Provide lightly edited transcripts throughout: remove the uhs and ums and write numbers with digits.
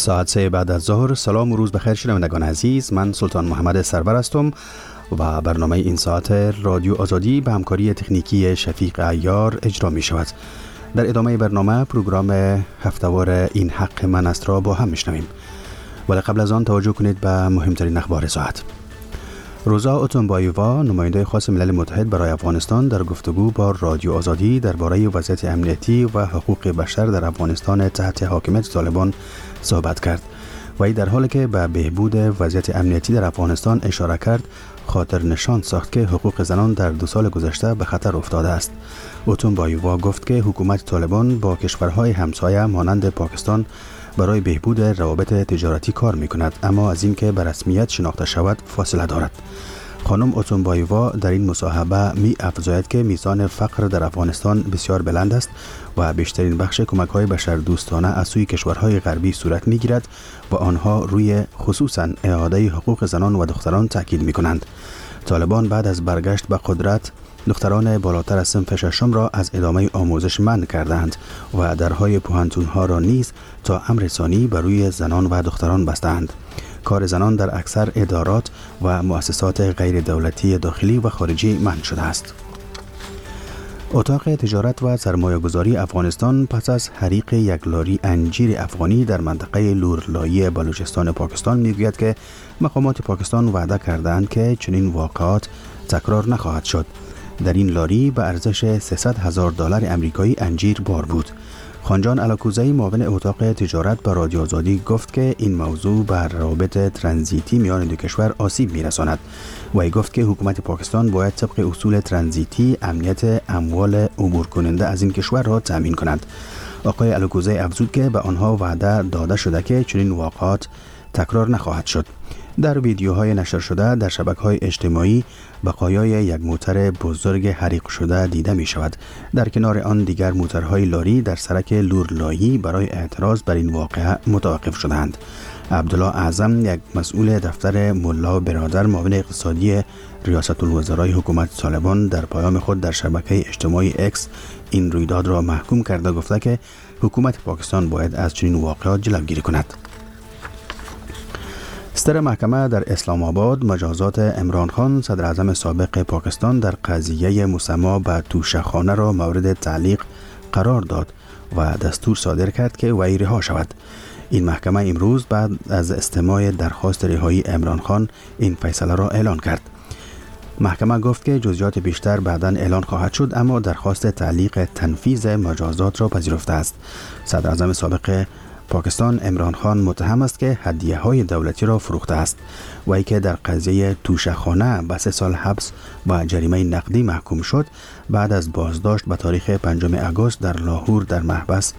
ساعت 3 بعد از ظهر. سلام و روز بخیر شنوندگان عزیز، من سلطان محمد سرور هستم و برنامه این ساعت رادیو آزادی به همکاری تکنیکی شفیق عیار اجرا می شود. در ادامه برنامه پروگرام هفته‌وار این حق من است را با هم میشنویم، ولی قبل از آن توجه کنید به مهمترین اخبار ساعت. روزا اوتونبایووا، نماینده خاص ملل متحد برای افغانستان، در گفتگو با رادیو آزادی درباره وضعیت امنیتی و حقوق بشر در افغانستان تحت حاکمیت طالبان صحبت کرد. وی در حالی که به بهبود وضعیت امنیتی در افغانستان اشاره کرد، خاطر نشان ساخت که حقوق زنان در 2 سال گذشته به خطر افتاده است. اوتونبایووا گفت که حکومت طالبان با کشورهای همسایه مانند پاکستان برای بهبود روابط تجارتی کار می‌کند، اما از این که به رسمیت شناخته شود فاصله دارد. خانم اوتونبایووا در این مصاحبه می‌افزاید که میزان فقر در افغانستان بسیار بلند است و بیشترین بخش کمک‌های بشردوستانه از سوی کشورهای غربی صورت می‌گیرد و آنها روی خصوصاً اعاده حقوق زنان و دختران تاکید می‌کنند. طالبان بعد از برگشت به قدرت دختران بالاتر از صنف ششم را از ادامه آموزش منع کردند و درهای پوهنتون‌ها را نیز تا امر ثانی بر روی زنان و دختران بستند. کار زنان در اکثر ادارات و مؤسسات غیر دولتی داخلی و خارجی منع شده است. اتاق تجارت و سرمایه‌گذاری افغانستان پس از حریق یک لاری انجیر افغانی در منطقه لورلایی بلوچستان پاکستان میگوید که مقامات پاکستان وعده کردند که چنین واقعات تکرار نخواهد شد. در این لاری به ارزش $300,000 امریکایی انجیر بار بود. خانجان علاکوزی، معاون اتاق تجارت به رادیو آزادی، گفت که این موضوع بر روابط ترانزیتی میان دو کشور آسیب میرساند. وی گفت که حکومت پاکستان باید طبق اصول ترانزیتی امنیت اموال عبور کننده از این کشور را تامین کند. آقای علاکوزی افزود که به آنها وعده داده شده که چنین واقعات تکرار نخواهد شد. در ویدیوهای نشر شده در شبکه‌های اجتماعی بقایای یک موتر بزرگ حریق شده دیده می شود. در کنار آن دیگر موترهای لاری در سرک لورلایی برای اعتراض بر این واقعه متوقف شدند. عبدالله اعظم، یک مسئول دفتر ملا برادر، معاون اقتصادی ریاست الوزرای حکومت طالبان، در پیام خود در شبکه اجتماعی اکس این رویداد را محکوم کرده گفته که حکومت پاکستان باید از چنین واقعات جلوگیری کند. صدر محکمه در اسلام آباد مجازات عمران خان، صدر اعظم سابق پاکستان، در قضیه مسما به توشه‌خانه را مورد تعلیق قرار داد و دستور صادر کرد که وی رها شود. این محکمه امروز بعد از استماع درخواست رهایی عمران خان این فیصله را اعلان کرد. محکمه گفت که جزئیات بیشتر بعداً اعلان خواهد شد، اما درخواست تعلیق تنفیذ مجازات را پذیرفته است. صدر اعظم سابق پاکستان عمران خان متهم است که هدیه‌های دولتی را فروخته است. وی که در قضیه توشه‌خانه به 3 سال حبس و جریمه نقدی محکوم شد، بعد از بازداشت به تاریخ 5 آگوست در لاهور در محبس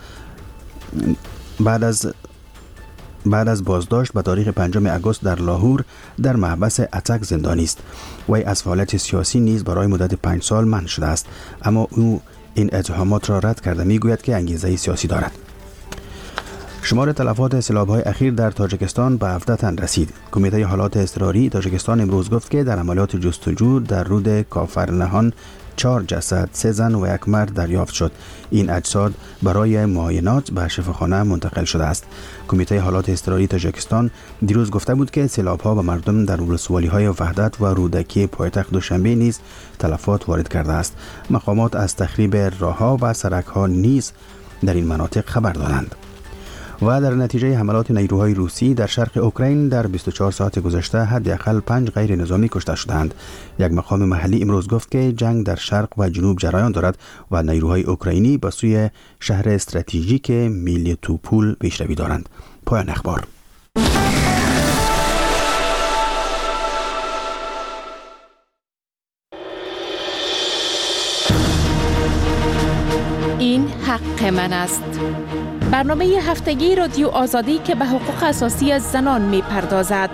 بعد از بازداشت به تاریخ 5 آگوست در لاهور در محبس اتک زندانی است. وی از فعالیت سیاسی نیز برای مدت 5 سال منع شده است، اما او این اتهامات را رد کرده میگوید که انگیزه سیاسی دارد. شمار تلفات سیلاب‌های اخیر در تاجیکستان به 17 تن رسید. کمیته حالات اضطراری تاجیکستان امروز گفت که در عملیات جستجو در رود کافرنهان 4 جسد، 3 زن و 1 مرد دریافت شد. این اجساد برای معاینات به شفاخانه منتقل شده است. کمیته حالات اضطراری تاجیکستان دیروز گفته بود که سیلاب‌ها به مردم در ولسوالی‌های وحدت و رودکی پایتخت دوشنبه نیز تلفات وارد کرده است. مقامات از تخریب راه‌ها و سرک‌ها نیز در این مناطق خبر دادند. و در نتیجه حملات نیروهای روسی در شرق اوکراین در 24 ساعت گذشته حداقل 5 غیر نظامی کشته شدند. یک مقام محلی امروز گفت که جنگ در شرق و جنوب جریان دارد و نیروهای اوکراینی به سوی شهر استراتژیک میلیتوپول پیشروی دارند. پایان اخبار. این حق من است. برنامه هفتگی رادیو آزادی که به حقوق اساسی از زنان می پردازد.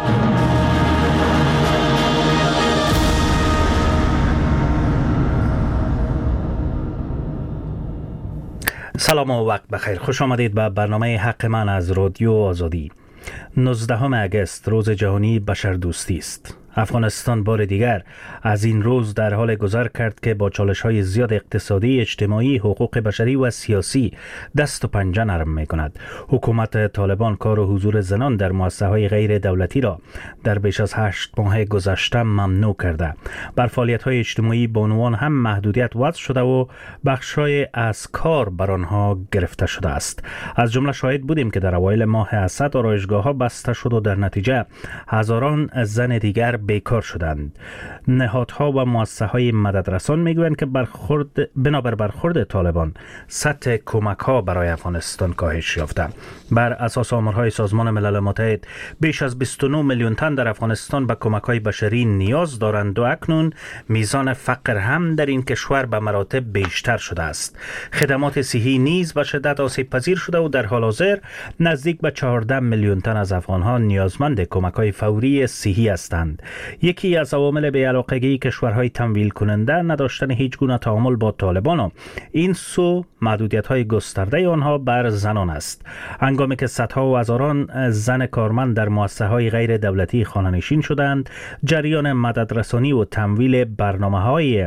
سلام و وقت بخیر. خوش آمدید به برنامه حق من از رادیو آزادی. 19 اگست روز جهانی بشردوستی است. افغانستان بار دیگر از این روز در حال گذر کرد که با چالش‌های زیاد اقتصادی، اجتماعی، حقوق بشری و سیاسی دست و پنجه نرم می‌کند. حکومت طالبان کار و حضور زنان در مؤسسه‌های غیر دولتی را در بیش از 8 ماه گذشته ممنوع کرده. بر فعالیت‌های اجتماعی بانوان هم محدودیت وضع شده و بخش‌های از کار بر آنها گرفته شده است. از جمله شاهد بودیم که در اوایل ماه اسد آرایشگاه‌ها بسته شد و در نتیجه هزاران زن دیگر بیکار شدند. نهادها و مؤسسه‌های مددرسان میگویند که بنابر برخورد طالبان سطح کمک‌ها برای افغانستان کاهش یافته. بر اساس آمارهای سازمان ملل متحد بیش از 29 میلیون تن در افغانستان به کمک‌های بشری نیاز دارند و اکنون میزان فقر هم در این کشور به مراتب بیشتر شده است. خدمات صحی نیز به شدت آسیب پذیر شده و در حال حاضر نزدیک به 14 میلیون تن از افغان‌ها نیازمند کمک‌های فوری صحی هستند. یکی از عوامل بی‌علاقگی کشورهای تمویل کننده نداشتن هیچ گونه تعامل با طالبان و این سو محدودیت‌های گسترده آنها بر زنان است. هنگامی که صدها و هزاران زن کارمند در مؤسسه‌های غیر دولتی خانه‌نشین شدند، جریان مددرسانی و تمویل برنامه‌های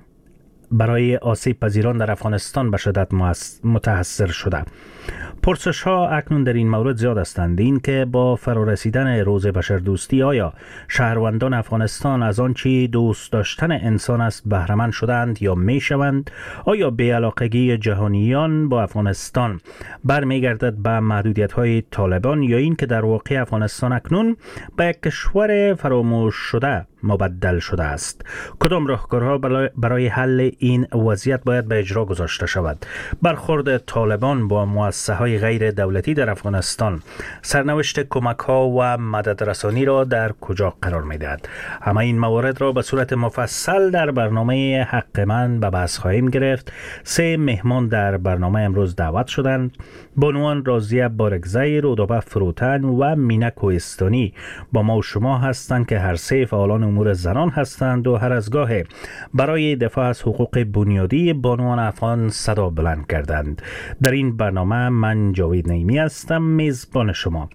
برای آسیب پذیران در افغانستان به شدت متاثر شده. پرسش ها اکنون در این مورد زیاد هستند. این که با فرارسیدن روز بشردوستی آیا شهروندان افغانستان از آنچه دوست داشتن انسان است بهره‌مند شدند یا می شوند؟ آیا بی‌علاقگی جهانیان با افغانستان برمیگردد به محدودیت های طالبان یا این که در واقع افغانستان اکنون به یک کشور فراموش شده مبدل شده است؟ کدام راهکارها برای حل این وضعیت باید به اجرا گذاشته شود؟ برخورد طالبان با مؤسسه‌های غیر دولتی در افغانستان سرنوشت کمک‌ها و مددرسانی را در کجا قرار می‌دهد؟ همه این موارد را به صورت مفصل در برنامه حق من به بحث خواهیم گرفت. 3 مهمان در برنامه امروز دعوت شدند: بانوان راضیه بارگزی، رودابه فروتن و مینا کوهستانی با ما و شما هستند که هر سه فعالان امور زنان هستند و هر از گاه برای دفاع از حقوق بنیادی بانوان افغان صدا بلند کردند. در این برنامه من جاوید نعیمی هستم، میزبان شما.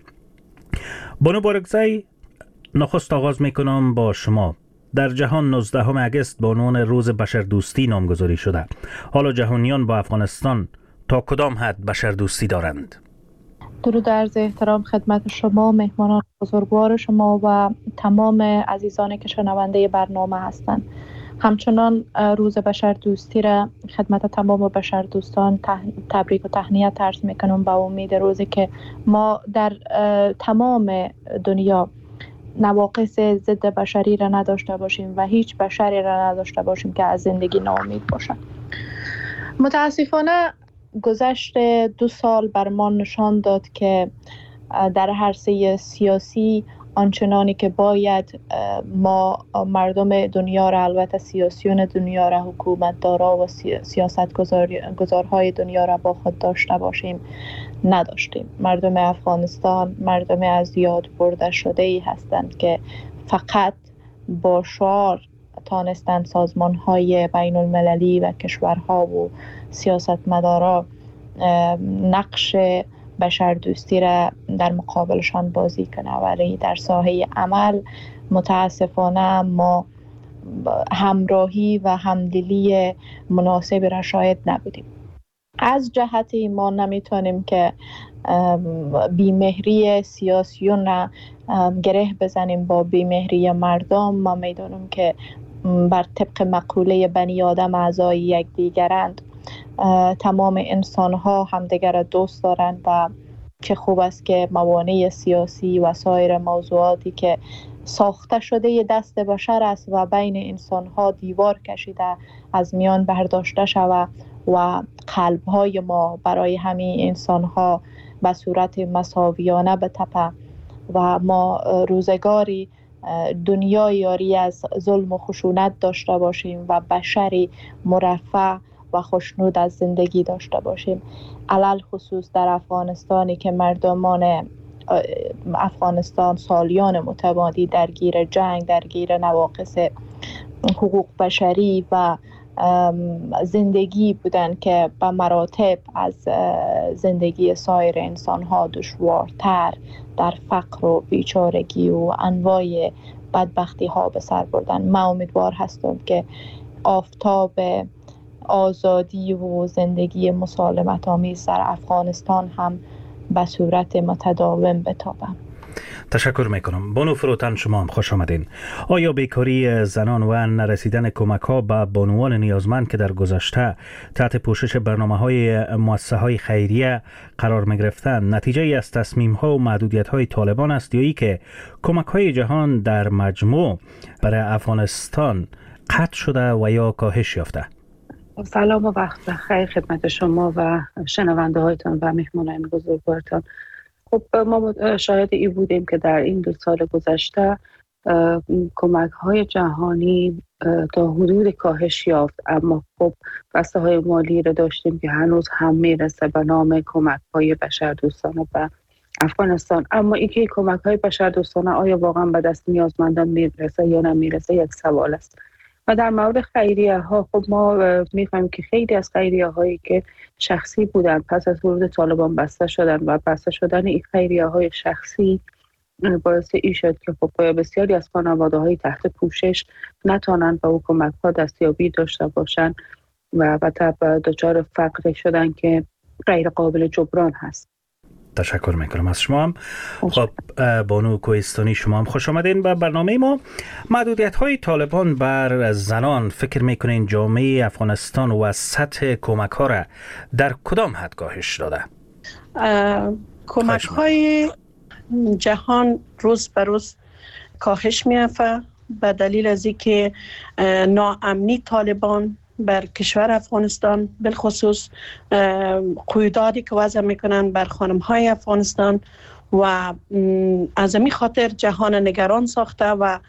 بانو بارگزی، نخست آغاز میکنم با شما. در جهان 19 اگست بانوان روز بشردوستی نامگذاری شده. حالا جهانیان با افغانستان تا کدام حد بشردوستی دارند؟ درود عرض احترام خدمت شما، مهمانان بزرگوار شما و تمام عزیزانی که شنونده برنامه هستند. همچنان روز بشردوستی را خدمت تمام بشردوستان تبریک و تهنیت عرض میکنم با امید روزی که ما در تمام دنیا نواقص ضد بشری را نداشته باشیم و هیچ بشری را نداشته باشیم که از زندگی ناامید باشد. متاسفانه گذشت 2 سال بر ما نشان داد که در عرصه سیاسی آنچنانی که باید ما مردم دنیا را، البته سیاسیون دنیا را، حکومتدارا و سیاستگزارهای دنیا را با خود داشته باشیم نداشتیم. مردم افغانستان مردم از یاد برده شده ای هستند که فقط با شعار تانستند سازمان‌های بین المللی و کشورها و سیاستمدارا نقش بشردوستی را در مقابلشان بازی کنه، ولی در ساحه عمل متاسفانه ما همراهی و همدلی مناسبی را شاهد نبودیم. از جهتی ما نمیتونیم که بیمهری سیاسیون را گره بزنیم با بیمهری مردم. ما میدونیم که بر طبق مقوله بنی آدم اعضای یکدیگرند. تمام انسان ها همدیگر را دوست دارند و چه خوب است که موانع سیاسی و سایر موضوعاتی که ساخته شده دست بشر است و بین انسان ها دیوار کشیده از میان برداشته شود و قلب های ما برای همین انسان ها به صورت مساویانه بتپه و ما روزگاری دنیای یاری از ظلم و خشونت داشته باشیم و بشری مرفه و خوشنود از زندگی داشته باشیم. علل خصوص در افغانستانی که مردمان افغانستان سالیان متمادی درگیر جنگ، درگیر نواقص حقوق بشری و زندگی بودن که به مراتب از زندگی سایر انسان ها دشوارتر، در فقر و بیچارگی و انواع بدبختی ها به سر بردن. من امیدوار هستم که آفتاب آزادی و زندگی مسالمت آمیز در افغانستان هم به صورت متداوم بتابه. تشکر میکنم. بانو فروتن، شما هم خوش آمدین. آیا بیکاری زنان و نرسیدن کمک ها به بانوان نیازمند که در گذشته تحت پوشش برنامه های مؤسسه های خیریه قرار می گرفتند نتیجه ای از تصمیم ها و محدودیت های طالبان است یا ای که کمک های جهان در مجموع برای افغانستان قطع شده و یا کاهش یافته؟ سلام و وقت بخیر خدمت شما و شنونده هایتان و مهمانان بزرگوارتان. خب ما شاهد ای بودیم که در این 2 سال گذشته کمک های جهانی تا حدود کاهش یافت، اما خب بسته های مالی را داشتیم که هنوز هم میرسه به نام کمک های بشردوستانه به افغانستان. اما اینکه کمک های بشردوستانه آیا واقعا به دست نیازمندان میرسه یا نمیرسه یک سوال است. و در مورد خیریه ها خب ما میفهمیم که خیلی از خیریه هایی که شخصی بودن پس از ورود طالبان بسته شدن و بسته شدن این خیریه های شخصی باعث این شد که خب بسیاری از خانواده های تحت پوشش نتوانند به او کمک ها دستیابی داشته باشند و البته دچار فقر شدن که غیر قابل جبران هست. تشکر میکنم از شما هم. خب بانو کوهستانی، شما هم خوش آمدین به برنامه ما. محدودیت های طالبان بر زنان فکر میکنین جامعه افغانستان و سطح کمک ها را در کدام حد کاهش داده؟ کمک های جهان روز به روز کاهش میافته به دلیل از اینکه ناامنی طالبان بر کشور افغانستان، بالخصوص قیوداتی که وضع میکنن بر خانم‌های افغانستان و از این خاطر جهان نگران ساخته و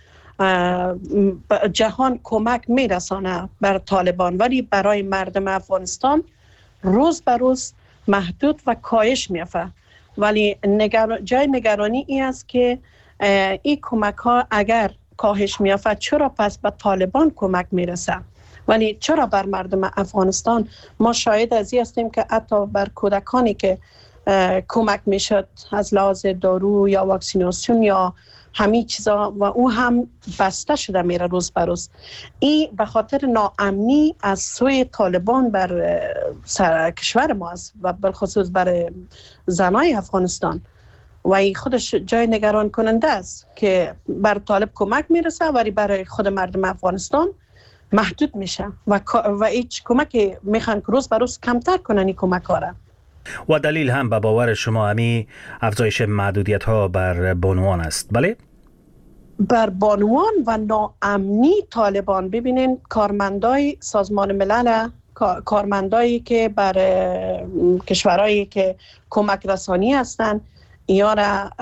جهان کمک میرسانه بر طالبان، ولی برای مردم افغانستان روز به روز محدود و کاهش میافته. ولی جای نگرانی این است که این کمک ها اگر کاهش میافته چرا پس به طالبان کمک میرسه؟ ولی چرا بر مردم افغانستان؟ ما شاهد از این هستیم که حتی بر کودکانی که کمک میشد از لحاظ دارو یا واکسیناسیون یا همین چیزا و او هم بسته شده میره روز به روز. این به خاطر ناامنی از سوی طالبان بر کشور ما است و بالخصوص بر زنای افغانستان و این خودش جای نگران کننده است که بر طالب کمک میرسه ولی برای خود مردم افغانستان محدود میشه و هیچ کمکی میخوان که روز به روز کمتر کنن این کمک ها را. و دلیل هم به باور شما همی افزایش محدودیت ها بر بانوان است، بله؟ بر بانوان و ناامنی طالبان. ببینین کارمندای سازمان ملل، کارمندایی که بر کشورهایی که کمک رسانی هستند یا را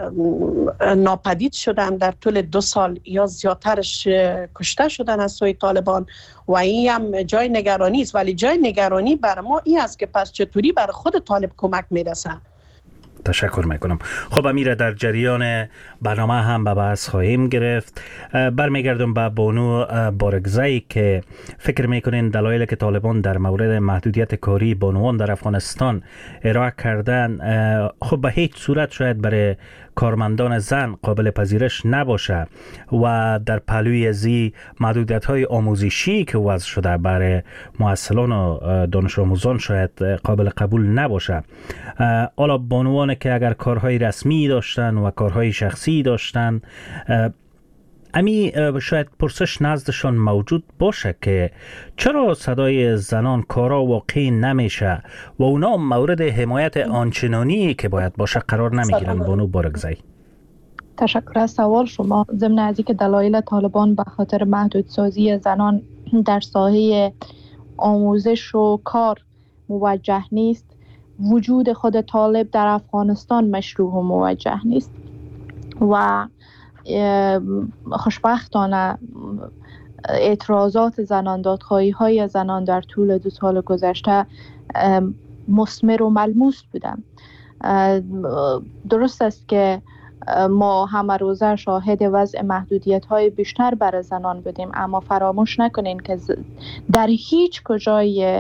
ناپدید شدن در طول 2 سال یا زیادترش کشته شدن از سوی طالبان و این هم جای نگرانی است. ولی جای نگرانی بر ما این است که پس چطوری بر خود طالب کمک میرسه. تشکر میکنم. خب امیر، در جریان برنامه هم به بحث خواهیم گرفت. برمیگردم به بانو بارگزایی که فکر میکنین دلایلی که طالبان در مورد محدودیت کاری بانوان در افغانستان ارائه کردن خب به هیچ صورت شاید برای کارمندان زن قابل پذیرش نباشه و در پهلوی ازی محدودیت های آموزشی که وضع شده برای مؤثران و دانش آموزان شاید قابل قبول نباشه. حالا بانوان که اگر کارهای رسمی داشتن و کارهای شخصی داشتن، امی شاید پرسش نزدشان موجود باشه که چرا صدای زنان کارا واقعی نمیشه و اونا مورد حمایت آنچنانی که باید باشه قرار نمیگیرن؟ بانو بارگزایی. تشکر از سوال شما. ضمن از اینکه دلایل طالبان به خاطر محدودسازی زنان در ساحه آموزش و کار موجه نیست، وجود خود طالب در افغانستان مشروع و موجه نیست و خوشبختانه اعتراضات زنان، دادخواهی های زنان در طول 2 سال گذشته مثمر و ملموس بودن. درست است که ما همه روزه شاهد وضع محدودیت های بیشتر برای زنان بودیم، اما فراموش نکنین که در هیچ کجای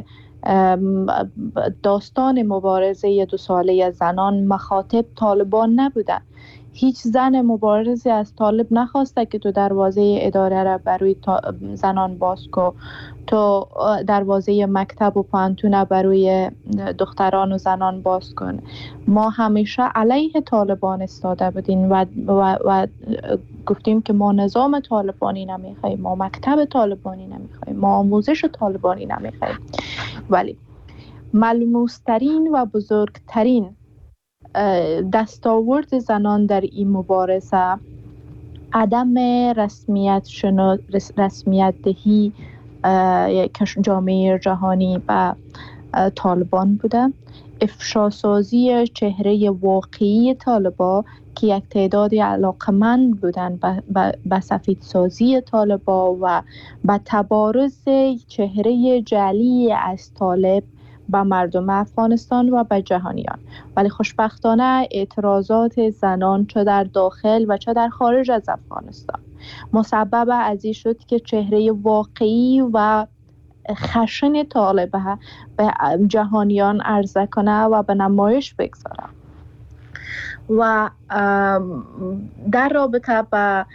داستان مبارزه 2 ساله زنان مخاطب طالبان نبودن. هیچ زن مبارزی از طالب نخواسته که تو دروازه اداره را برای زنان باز کو، تو دروازه مکتب و پانتون برای دختران و زنان باز کن. ما همیشه علیه طالبان استاده بودیم و گفتیم که ما نظام طالبانی نمیخوایم، ما مکتب طالبانی نمیخوایم، ما آموزش طالبانی نمیخوایم. ولی ملموس‌ترین و بزرگترین دستاورد زنان در این مبارزه عدم رسمیت دهی جامعه جهانی به طالبان بوده، افشاسازی چهره واقعی طالبان که یک تعدادی علاقمند بودن به سفیدسازی طالبان و به تبارز چهره جعلی از طالب به مردم افغانستان و به جهانیان. ولی خوشبختانه اعتراضات زنان چه در داخل و چه در خارج از افغانستان مسبب از این شد که چهره واقعی و خشن طالب به جهانیان عرضه کنه و به نمایش بگذاره. و در رابطه با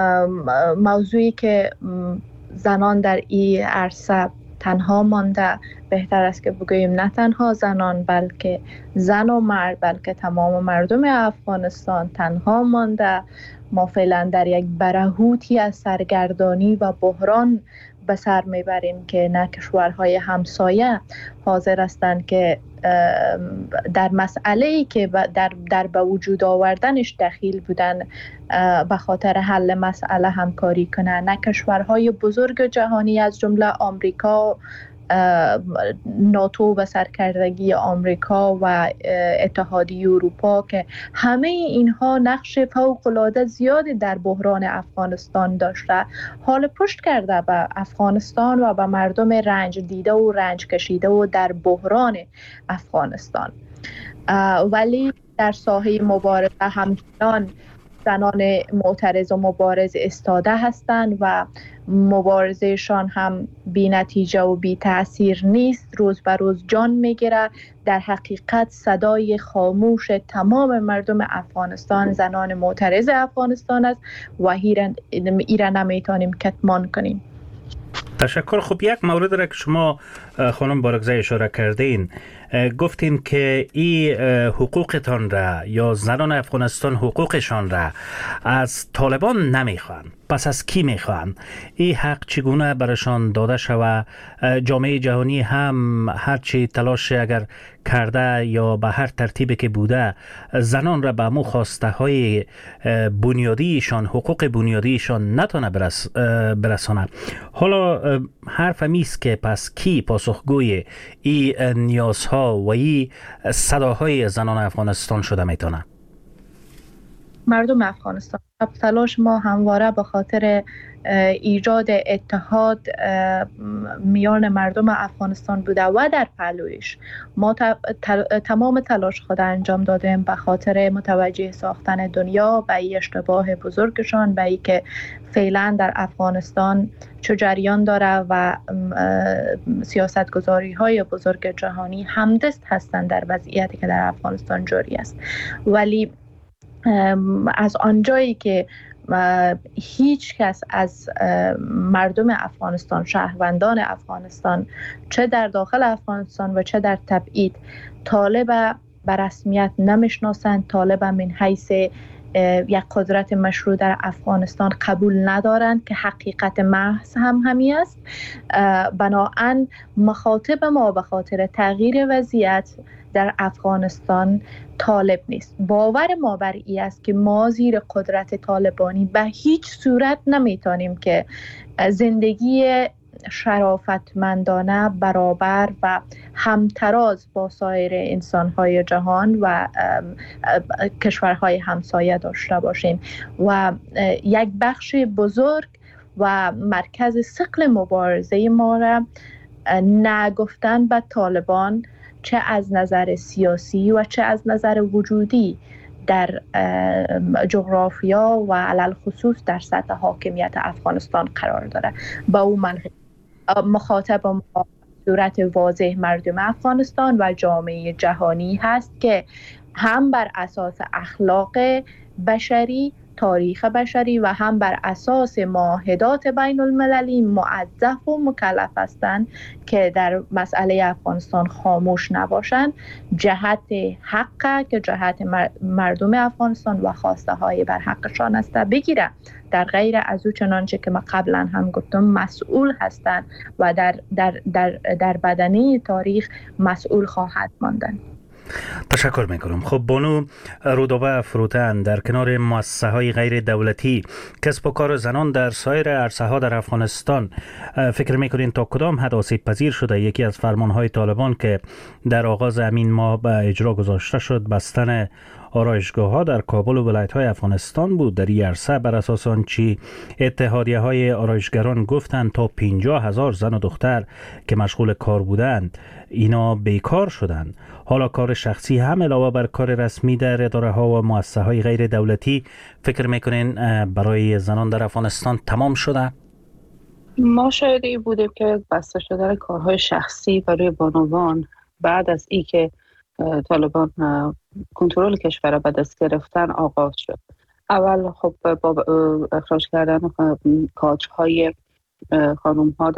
موضوعی که زنان در این عرصه تنها مانده، بهتر است که بگوییم نه تنها زنان بلکه زن و مرد، بلکه تمام مردم افغانستان تنها مانده. ما فعلا در یک برهوتی از سرگردانی و بحران به سر میبریم که نه کشورهای همسایه حاضر هستند که در مسئله‌ای که در به وجود آوردنش دخیل بودن به خاطر حل مسئله همکاری کنند، نه کشورهای بزرگ جهانی از جمله آمریکا، ناتو و سرکردگی آمریکا و اتحادیه اروپا که همه اینها نقش فوق‌العاده زیادی در بحران افغانستان داشته، حال پشت کرده به افغانستان و به مردم رنج دیده و رنج کشیده و در بحران افغانستان. ولی در ساحه مبارزه همچنان زنان معترض و مبارز استاده هستند و مبارزهشان هم بی نتیجه و بی تأثیر نیست، روز به روز جان میگیره. در حقیقت صدای خاموش تمام مردم افغانستان زنان معترض افغانستان است و ایره نمیتونیم کتمان کنیم. تشکر. خب یک مورد را که شما خانم بارکزی اشاره کردین، گفتین که این حقوقتان را یا زنان افغانستان حقوقشان را از طالبان نمیخوان، پس از کی میخوان؟ این حق چگونه برشان داده شود؟ جامعه جهانی هم هرچی تلاش اگر کرده یا به هر ترتیبی که بوده زنان را به مو خواسته های بنیادیشان، حقوق بنیادیشان نتونه برسانه. حالا حرف میست که پس کی پاسخگوی این نیازها و این صداهای زنان افغانستان شده میتونه؟ مردم افغانستان. تلاش ما همواره به خاطر ایجاد اتحاد میان مردم افغانستان بوده و در پهلویش ما تمام تلاش خود انجام دادیم به خاطر متوجه ساختن دنیا به این اشتباه بزرگشان، به این که فعلا در افغانستان چه جریان داره و سیاستگذاری های بزرگ جهانی همدست هستند در وضعیتی که در افغانستان جاری است. ولی از آنجایی که هیچ کس از مردم افغانستان، شهروندان افغانستان، چه در داخل افغانستان و چه در تبعید، طالب به رسمیت نمیشناسند، طالب من حیث یک قدرت مشروع در افغانستان قبول ندارند که حقیقت محض هم همی است. بنابراین مخاطب ما به خاطر تغییر وضعیت در افغانستان طالب نیست. باور ما بر این است که ما زیر قدرت طالبانی به هیچ صورت نمیتونیم که زندگی شرافتمندانه، برابر و همتراز با سایر انسان‌های جهان و کشورهای همسایه داشته باشیم و یک بخش بزرگ و مرکز ثقل مبارزه ما را نگفتن به طالبان، چه از نظر سیاسی و چه از نظر وجودی در جغرافیا و علل خصوص در سطح حاکمیت افغانستان قرار داره. با اون مخاطب ما صورت واضح مردم افغانستان و جامعه جهانی هست که هم بر اساس اخلاق بشری، تاریخ بشری و هم بر اساس معاهدات بین المللی موظف و مکلف هستند که در مسئله افغانستان خاموش نباشند. جهت حق که جهت مردم افغانستان و خواسته های بر حقشان است بگیره، در غیر از او چنانچه که ما قبلا هم گفتم مسئول هستند و در بدنه تاریخ مسئول خواهد ماندن. تشکر میکنم. خب بانو رودابه فروتن، در کنار مؤسسه های غیر دولتی، کسب و کار زنان در سایر عرصه ها در افغانستان، فکر میکنین تا کدام حد آسیب پذیر شده یکی از فرمان های طالبان که در آغاز همین ماه به اجرا گذاشته شد، بستن آرایشگاه ها در کابل و ولایت های افغانستان بود؟ در این عرصه بر اساس آنچه اتحادیه های آرایشگران گفتند تا 50,000 زن و دختر که مشغول کار بودند اینا بیکار شدند. حالا کار شخصی هم علاوه بر کار رسمی در اداره ها و مؤسسه های غیر دولتی فکر میکنین برای زنان در افغانستان تمام شده؟ ما شاهد بودیم که بسته شدن کارهای شخصی برای بانوان بعد از ای که طالبان کنترل کشور را به دست گرفتن آغاز شد. اول خب با اخراج کردن کادرهای خانم ها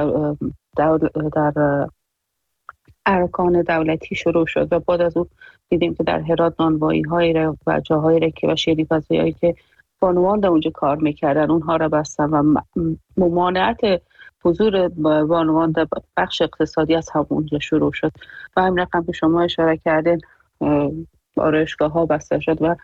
در ارکان دولتی شروع شد و بعد از او دیدیم که در هرات نانوایی های و جاهایی که و شیرین‌پزایی هایی که بانوان در اونجا کار میکردن اونها را بستن و ممانعت حضور بانوان در بخش اقتصادی از همونجا شروع شد و همین رقم که شما اشاره کردین آرایشگاه ها بسته شد و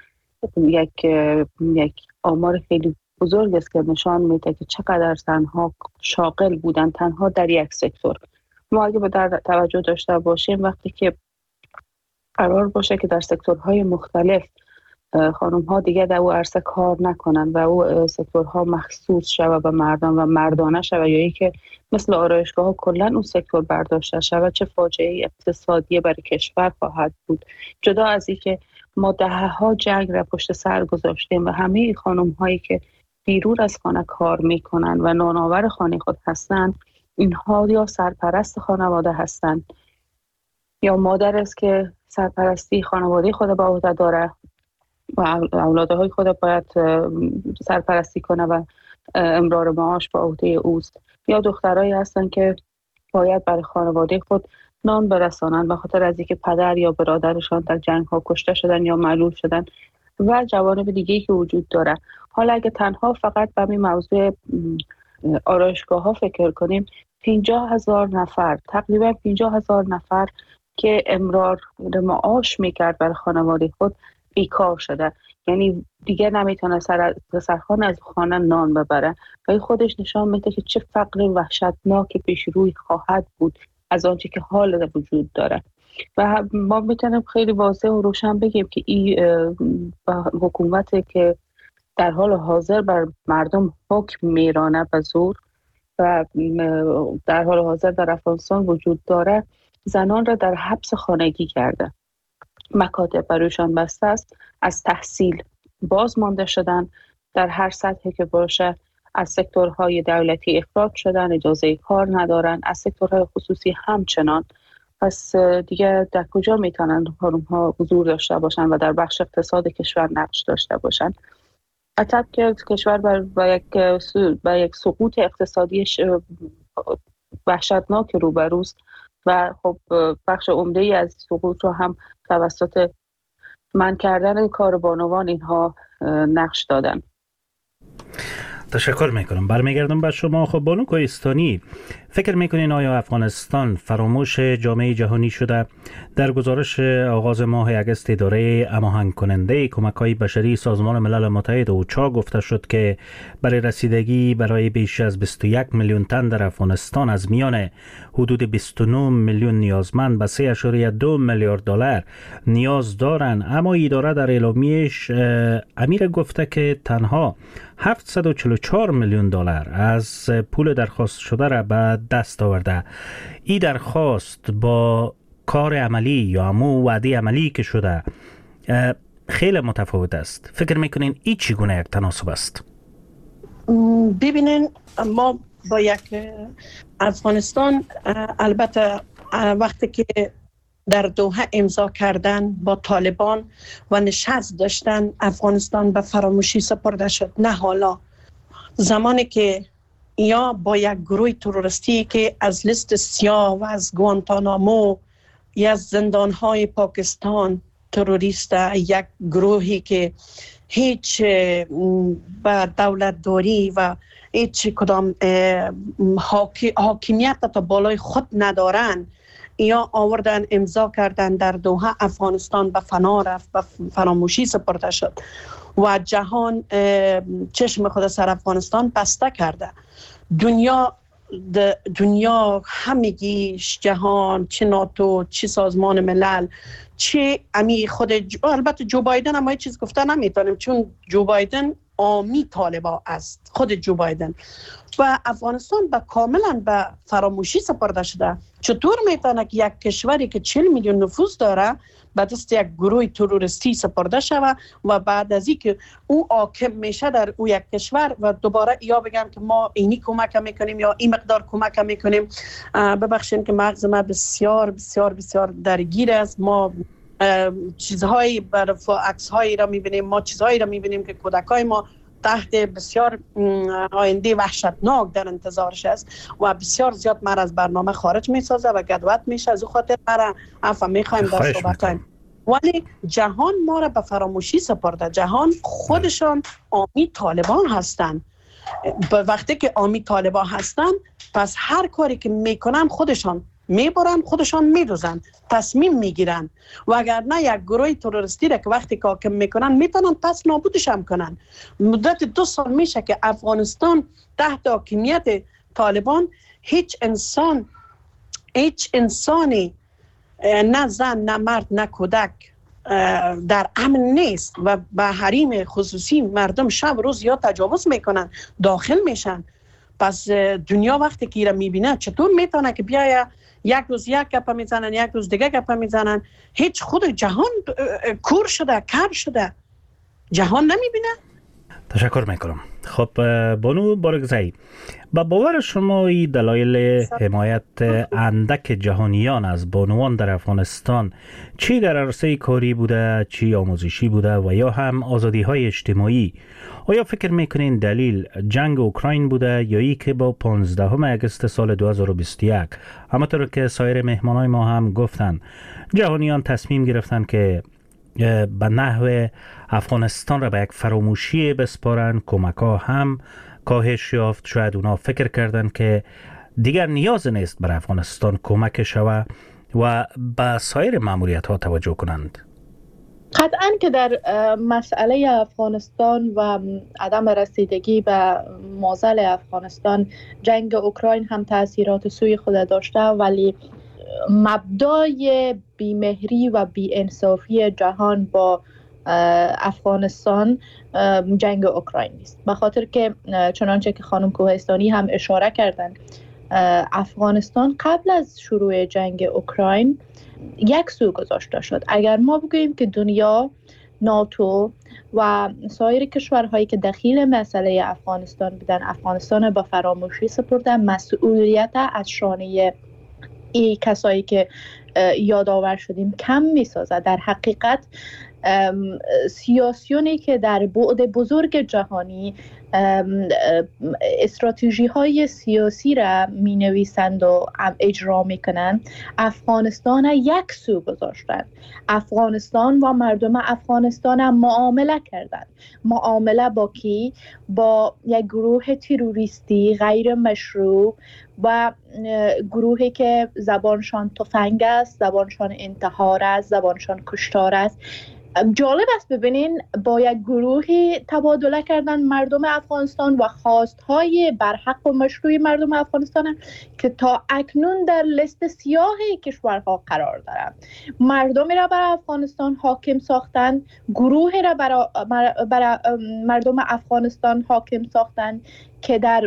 یک آمار خیلی بزرگ است که نشان میده که چقدر زنها شاغل بودن تنها در یک سکتور. ما اگه در توجه داشته باشیم وقتی که قرار باشه که در سکتورهای مختلف خانم ها دیگه در او عرصه کار نکنن و او سکتورها مخصوص شود به مردان و مردانه شود یا ای که مثل آرایشگاه ها کلا اون سکتور برداشته شود، چه فاجعه اقتصادی برای کشور خواهد بود. جدا از این که ما دهه‌ها جنگ را پشت سر گذاشتیم و همه خانم هایی که بیرون از خانه کار میکنن و نانآور خانه خود هستند، اینها یا سرپرست خانواده هستند یا مادر است که سرپرستی خانواده خود به عهده داره و اولادهای خود باید سرپرستی کنه و امرار معاش به عهده اوست، یا دخترایی هستن که باید برای خانواده خود نان برسانن به خاطر از اینکه پدر یا برادرشان در جنگ ها کشته شدن یا معلول شدن و جوانب دیگه‌ای که وجود داره. حالا اگه تنها فقط به این موضوع آرایشگاه ها فکر کنیم، 50,000 نفر، تقریبا 50,000 نفر که امرار معاش میکرد برای خانواده خود بیکار شده، یعنی دیگه نمیتونه سرخانه از خانه نان ببره و خودش نشان میده که چه فقر وحشتناک پیش روی خواهد بود از آنچه که حال وجود داره. و ما میتونیم خیلی واضح و روشن بگیم که این حکومتی که در حال حاضر بر مردم حکم میرانه به زور و در حال حاضر در افغانستان وجود داره، زنان را در حبس خانگی کرده، مکاتب برایشان بسته است، از تحصیل باز مانده شدن، در هر سطحی که باشه از سکتورهای دولتی اخراج شدن، اجازه کار ندارن، از سکتورهای خصوصی همچنان. پس دیگه در کجا میتونن خانم‌ها حضور داشته باشن و در بخش اقتصاد کشور نقش داشته باشن؟ حتی که کشور با یک سقوط اقتصادی وحشتناک روبروست و خب بخش عمده‌ای از سقوط رو هم توسط منع کردن کار بانوان اینها نقش دادن. تشکر میکنم. برمیگردم به شما. خب بانو کوهستانی، فکر میکنین آیا افغانستان فراموش جامعه جهانی شده؟ در گزارش آغاز ماه اگست اداره هماهنگ کننده کمک‌های بشری سازمان ملل متحد اوچا گفته شد که برای رسیدگی برای بیش از 21 میلیون تن در افغانستان از میان حدود 29 میلیون نیازمند به 3.2 میلیارد دلار نیاز دارند. اما اداره در اعلامیه‌اش امیر گفته که تنها 744 میلیون دلار از پول درخواست شده را به دست آورده. این درخواست با کار عملی یا همون وعده عملی که شده خیلی متفاوت است. فکر میکنین این چگونه یک تناسب است؟ ببینین، ما با یک افغانستان البته وقتی که در دوحه امضا کردن با طالبان و نشست داشتن، افغانستان به فراموشی سپرده شد. نه حالا، زمانی که یا با یک گروه تروریستی که از لیست سیاه و از گوانتانامو یا از زندانهای پاکستان تروریست، یک گروهی که هیچ به دولتداری و هیچ کدام حاکمیت تا بالای خود ندارن، یا آوردن امضا کردن در دوحه، افغانستان به فنا رفت، به فراموشی سپرده شد و جهان چشم خود سر افغانستان بسته کرده. دنیا همگیش، جهان، چه ناتو، چه سازمان ملل، چه امی خود البته جو بایدن هم چیز گفته نمیتونیم، چون جو بایدن آمی طالبا است، خود جو بایدن. و افغانستان به کاملا به فراموشی سپرده شده. چطور میتونه که یک کشوری که 40 میلیون نفوس داره به دست یک گروه تروریستی سپرده شود و بعد از اینکه او حاکم میشه در او یک کشور و دوباره یا بگم که ما اینی کمک میکنیم یا این مقدار کمک میکنیم. ببخشید که مغز ما بسیار بسیار بسیار درگیر است. ما چیزهایی بر عکسهایی را میبینیم، ما چیزهایی را میبینیم که کودکای ما تحت بسیار آینده وحشتناک در انتظارش است و بسیار زیاد مر از برنامه خارج میسازه و گدوت میشه. از او خاطر مرا عفو میخوایم در صحبت کنیم. ولی جهان ما را به فراموشی سپرده. جهان خودشان آمی طالبان هستند. وقتی که آمی طالبان هستند، پس هر کاری که میکنن خودشان میبرن، خودشان میدوزن، تصمیم میگیرن. و اگر نه یک گروه تروریستی را که وقتی که حاکم میکنن میتونن پس نابودش هم کنن. مدت 2 سال میشه که افغانستان تحت حاکمیت طالبان هیچ انسانی، نه زن، نه مرد، نه کودک در امن نیست و به حریم خصوصی مردم شب روز یا تجاوز میکنن، داخل میشن. پس دنیا وقتی که ایره میبینه چطور میتونه که بیاید یک روز یک گپ میزنن، یک روز دیگه گپ میزنن؟ هیچ خود جهان کور شده، کر شده، جهان نمیبینه. تشکر میکنم. خب بانو بارگزایی، با باور شما این دلایل حمایت اندک جهانیان از بانوان در افغانستان چی در عرصه کاری بوده، چی آموزشی بوده و یا هم آزادی های اجتماعی، آیا فکر میکنین دلیل جنگ اوکراین بوده یا ای که با 15 اگست سال 2021 همانطور که سایر مهمانای ما هم گفتن جهانیان تصمیم گرفتن که به نحو افغانستان را به یک فراموشی بسپارن، کمک ها هم کاهش یافت، شاید اونا فکر کردن که دیگر نیاز نیست بر افغانستان کمک شود و به سایر ماموریت ها توجه کنند؟ قطعاً که در مسئله افغانستان و عدم رسیدگی به معضل افغانستان جنگ اوکراین هم تأثیرات سوی خود داشته، ولی مبدای بیمهری و بی‌انصافی جهان با افغانستان جنگ اوکراین است. به خاطر که چنانچه که خانم کوهستانی هم اشاره کردن، افغانستان قبل از شروع جنگ اوکراین یک سو گذاشته شد. اگر ما بگوییم که دنیا، ناتو و سایر کشورهایی که دخیل مسئله افغانستان بودن افغانستان با فراموشی سپردن، مسئولیت از شانه ای کسایی که یادآور شدیم کم میسازه. در حقیقت سیاسیونی که در بعد بزرگ جهانی استراتژی های سیاسی را می نویسند و اجرا می کنند، افغانستان یک سو گذاشتند. افغانستان و مردم افغانستان معامله کردند. معامله با کی؟ با یک گروه تروریستی غیر مشروع و گروهی که زبانشان تفنگ است، زبانشان انتحار است، زبانشان کشتار است. جالب است ببینین با یک گروهی تبادله کردن مردم افغانستان و خواستهای برحق و مشروع مردم افغانستان که تا اکنون در لیست سیاه کشورها قرار دارند. مردمی را بر افغانستان حاکم ساختند، گروهی را بر مردم افغانستان حاکم ساختند که در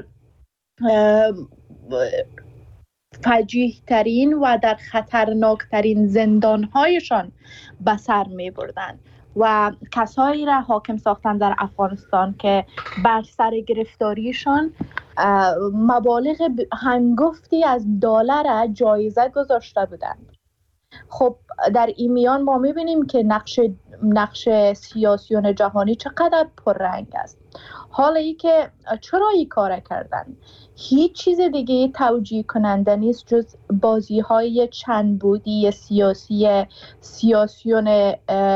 فجیح ترین و در خطرناک ترین زندانهایشان به سر می بردن و کسایی را حاکم ساختن در افغانستان که بر سر گرفتاریشان مبالغ هنگفتی از دلار جایزه گذاشته بودند. خب در این میان ما میبینیم که نقش سیاسیون جهانی چقدر پررنگ است. حالا ای که چرا این کار کردن، هیچ چیز دیگه توجیه کننده نیست جز بازی های چند بودی سیاسیون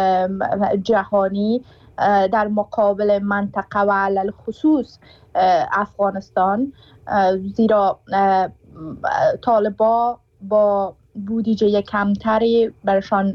جهانی در مقابل منطقه و علل خصوص افغانستان. زیرا طالبان با بودجه کمتری برشان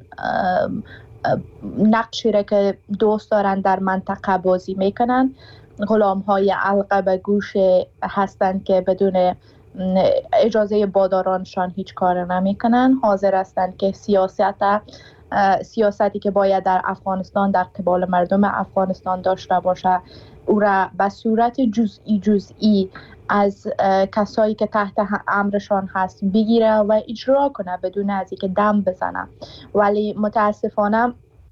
نقشی را که دوست دارن در منطقه بازی میکنن. غلام های علقه به گوش هستند که بدون اجازه بادارانشان هیچ کار نمیکنن. حاضر هستند که سیاستی که باید در افغانستان در قبال مردم افغانستان داشته باشه او را به صورت جزئی از کسایی که تحت امرشان هست بگیره و اجرا کنه بدون از اینکه دم بزنه. ولی متاسفانه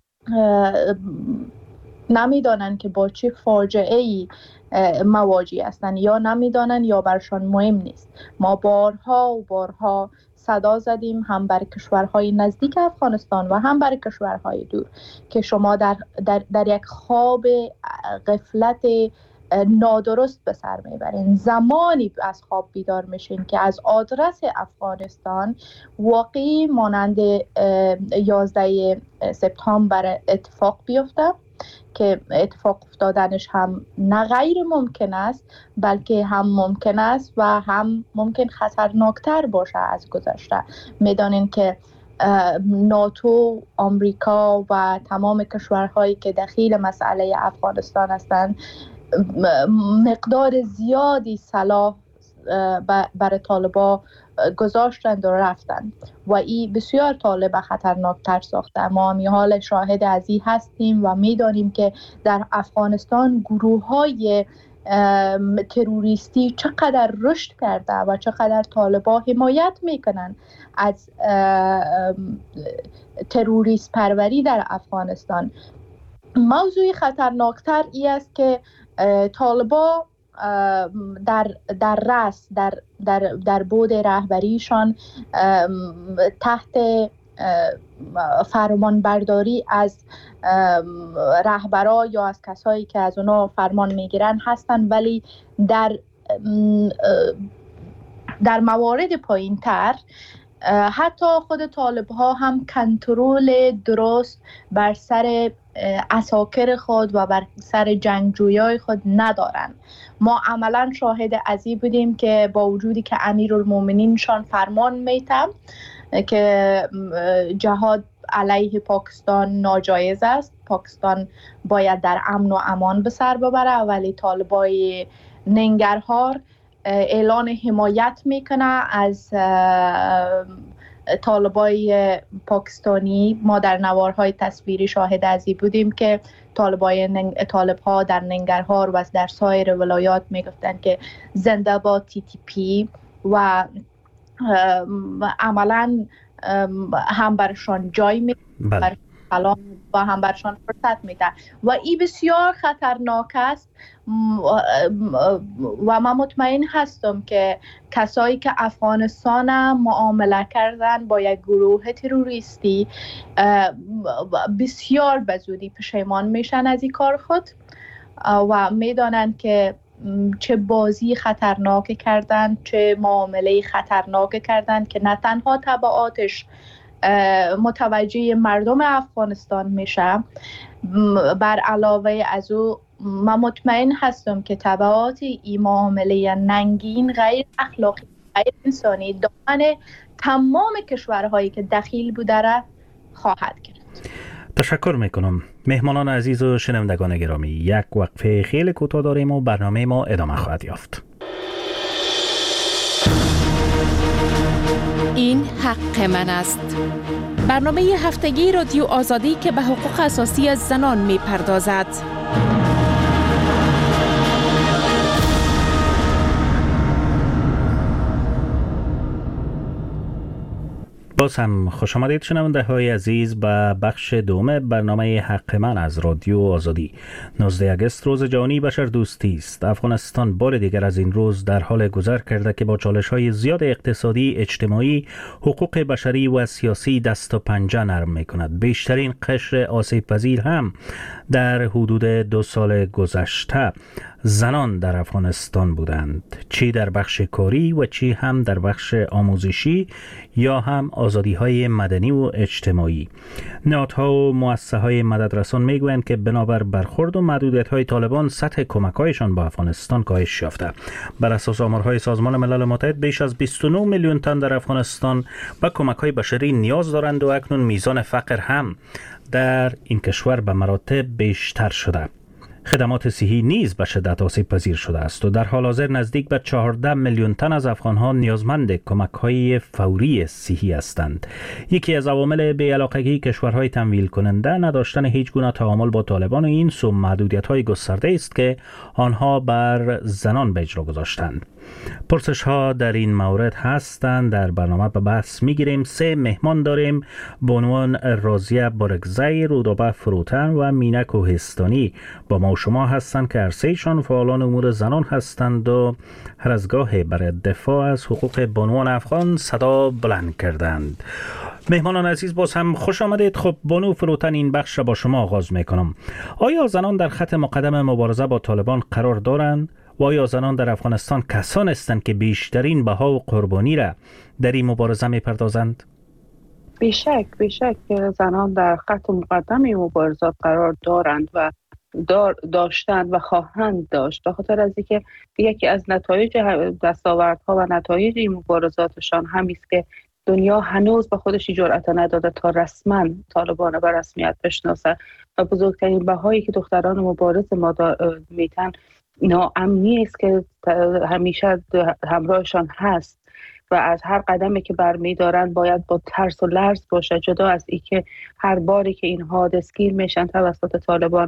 نمیدانن که با چه فاجعه‌ای مواجه هستند، یا نمیدانن یا برشان مهم نیست. ما بارها و بارها صدا زدیم هم برای کشورهای نزدیک افغانستان و هم برای کشورهای دور که شما در یک خواب غفلت نادرست به سر میبرین. زمانی از خواب بیدار میشین که از آدرس افغانستان واقعی مانند 11 سپتامبر اتفاق بیفته که اتفاق افتادنش هم نه غیر ممکن است بلکه هم ممکن است و هم ممکن خطرناکتر باشه از گذشته. میدانین که ناتو، آمریکا و تمام کشورهایی که دخیل مسئله افغانستان هستند مقدار زیادی سلاح برای طالبان گذاشتند و رفتند و این بسیار طالب خطرناکتر ساخته. ما هم حال شاهد از این هستیم و میدانیم که در افغانستان گروه های تروریستی چقدر رشد کرده و چقدر طالبان حمایت میکنن از تروریست پروری در افغانستان. موضوع خطرناکتر ای است که طالبان در رأس در بود رهبریشان تحت فرمانبرداری از رهبرا یا از کسایی که از اونا فرمان میگیرن هستند، ولی در موارد پایین تر حتی خود طالب ها هم کنترل درست بر سر عساکر خود و بر سر جنگجویای خود ندارن. ما عملا شاهد از این بودیم که با وجودی که امیرالمومنین شان فرمان میتم که جهاد علیه پاکستان ناجایز است، پاکستان باید در امن و امان به سر ببره، ولی طالبای ننگرهار اعلان حمایت میکنه از طالبای پاکستانی. ما در نوارهای تصویری شاهد از این بودیم که طالبها در ننگرهار و در سایر ولایات میگفتن که زنده باد TTP و عملا هم برشان جای میده و هم برشان فرصت میده و این بسیار خطرناک است. و من مطمئن هستم که کسایی که افغانستان معامله کردن با یک گروه تروریستی بسیار به زودی پشیمان میشن از این کار خود و میدانن که چه بازی خطرناک کردن، چه معامله خطرناک کردن که نه تنها تبعاتش متوجه مردم افغانستان میشه، بر علاوه از او من مطمئن هستم که تبعات این معامله ننگین غیر اخلاقی غیر انسانی دامن تمام کشورهایی که دخیل بوده را خواهد گرفت. تشکر میکنم. مهمانان عزیز و شنوندگان گرامی، یک وقفه خیلی کوتاه داریم و برنامه ما ادامه خواهد یافت. این حق من است. برنامه هفتگی رادیو آزادی که به حقوق اساسی زنان میپردازد. باز هم خوش آمدید شنونده های عزیز به بخش دوم برنامه حق من از رادیو آزادی. 19 اگست روز جهانی بشر دوستی است. افغانستان بار دیگر از این روز در حال گذر کرده که با چالش های زیاد اقتصادی، اجتماعی، حقوق بشری و سیاسی دست و پنجه نرم می کند. بیشترین قشر آسیب پذیر هم در حدود 2 سال گذشته زنان در افغانستان بودند، چی در بخش کاری و چی هم در بخش آموزشی یا هم آزادی های مدنی و اجتماعی. نهادها و مؤسسه های مددرسان میگویند که بنابر برخورد و محدودیت های طالبان سطح کمک هایشان با افغانستان کاهش یافته. بر اساس آمارهای سازمان ملل متحد بیش از 29 میلیون تن در افغانستان به کمک های بشری نیاز دارند و اکنون میزان فقر هم در این کشور به مراتب بیشتر شده. خدمات صحی نیز به شدت آسیب پذیر شده است و در حال حاضر نزدیک به 14 میلیون تن از افغان‌ها نیازمند کمک‌های فوری صحی هستند. یکی از عوامل بی‌علاقگی کشورهای تمویل کننده نداشتن هیچ گونه تعامل با طالبان و این سو محدودیت‌های گسترده است که آنها بر زنان به اجرا گذاشتند. پرسش ها در این مورد هستند. در برنامه به بحث میگیریم. 3 مهمان داریم: بانوان رازیه بارگزی، رودابه فروتن و مینه کوهستانی با ما و شما هستند که هر سه‌شان فعالان امور زنان هستند و هر از گاهی برای دفاع از حقوق بانوان افغان صدا بلند کردند. مهمانان عزیز باز هم خوش آمدید. خب بانو فروتن، این بخش را با شما آغاز میکنم. آیا زنان در خط مقدم مبارزه با طالبان قرار دارند؟ و آیا زنان در افغانستان کسان هستند که بیشترین بها و قربانی را در این مبارزه می‌پردازند؟ بیشک زنان در خط مقدم مبارزات قرار دارند و داشتند و خواهند داشت، به خاطر از اینکه یکی از نتایج دستاوردها و نتایج این مبارزاتشان همین است که دنیا هنوز به خودش جرأت نداده تا رسما طالبان به رسمیت بشناسه و بزرگترین بهایی که دختران مبارز ما میتن ناامنی است که همیشه همراهشان هست و از هر قدمی که برمی‌دارند باید با ترس و لرز باشه، جدا از اینکه هر باری که اینها دستگیر میشن توسط طالبان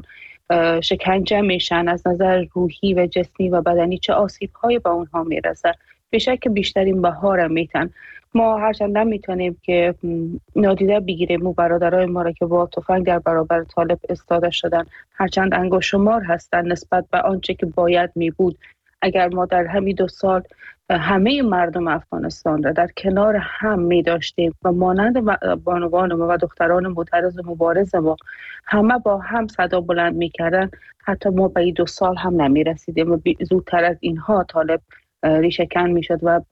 شکنجه میشن، از نظر روحی و جسمی و بدنی چه آسیب‌هایی به اونها میرسه. بیشک بیشترین بها را میتن. ما هرچند نمیتونیم که نادیده بگیریم برادرای ما را که با تفنگ در برابر طالب ایستاده شدن، هرچند انگشت‌شمار هستند نسبت به آنچه که باید می بود. اگر ما در همین 2 سال همه مردم افغانستان را در کنار هم می داشتیم و مانند بانوان ما و دختران معترض و مبارز ما همه با هم صدا بلند می کردن، حتی ما به این 2 سال هم نمی رسیدیم و زودتر از اینها طالب ریشه کن می شد و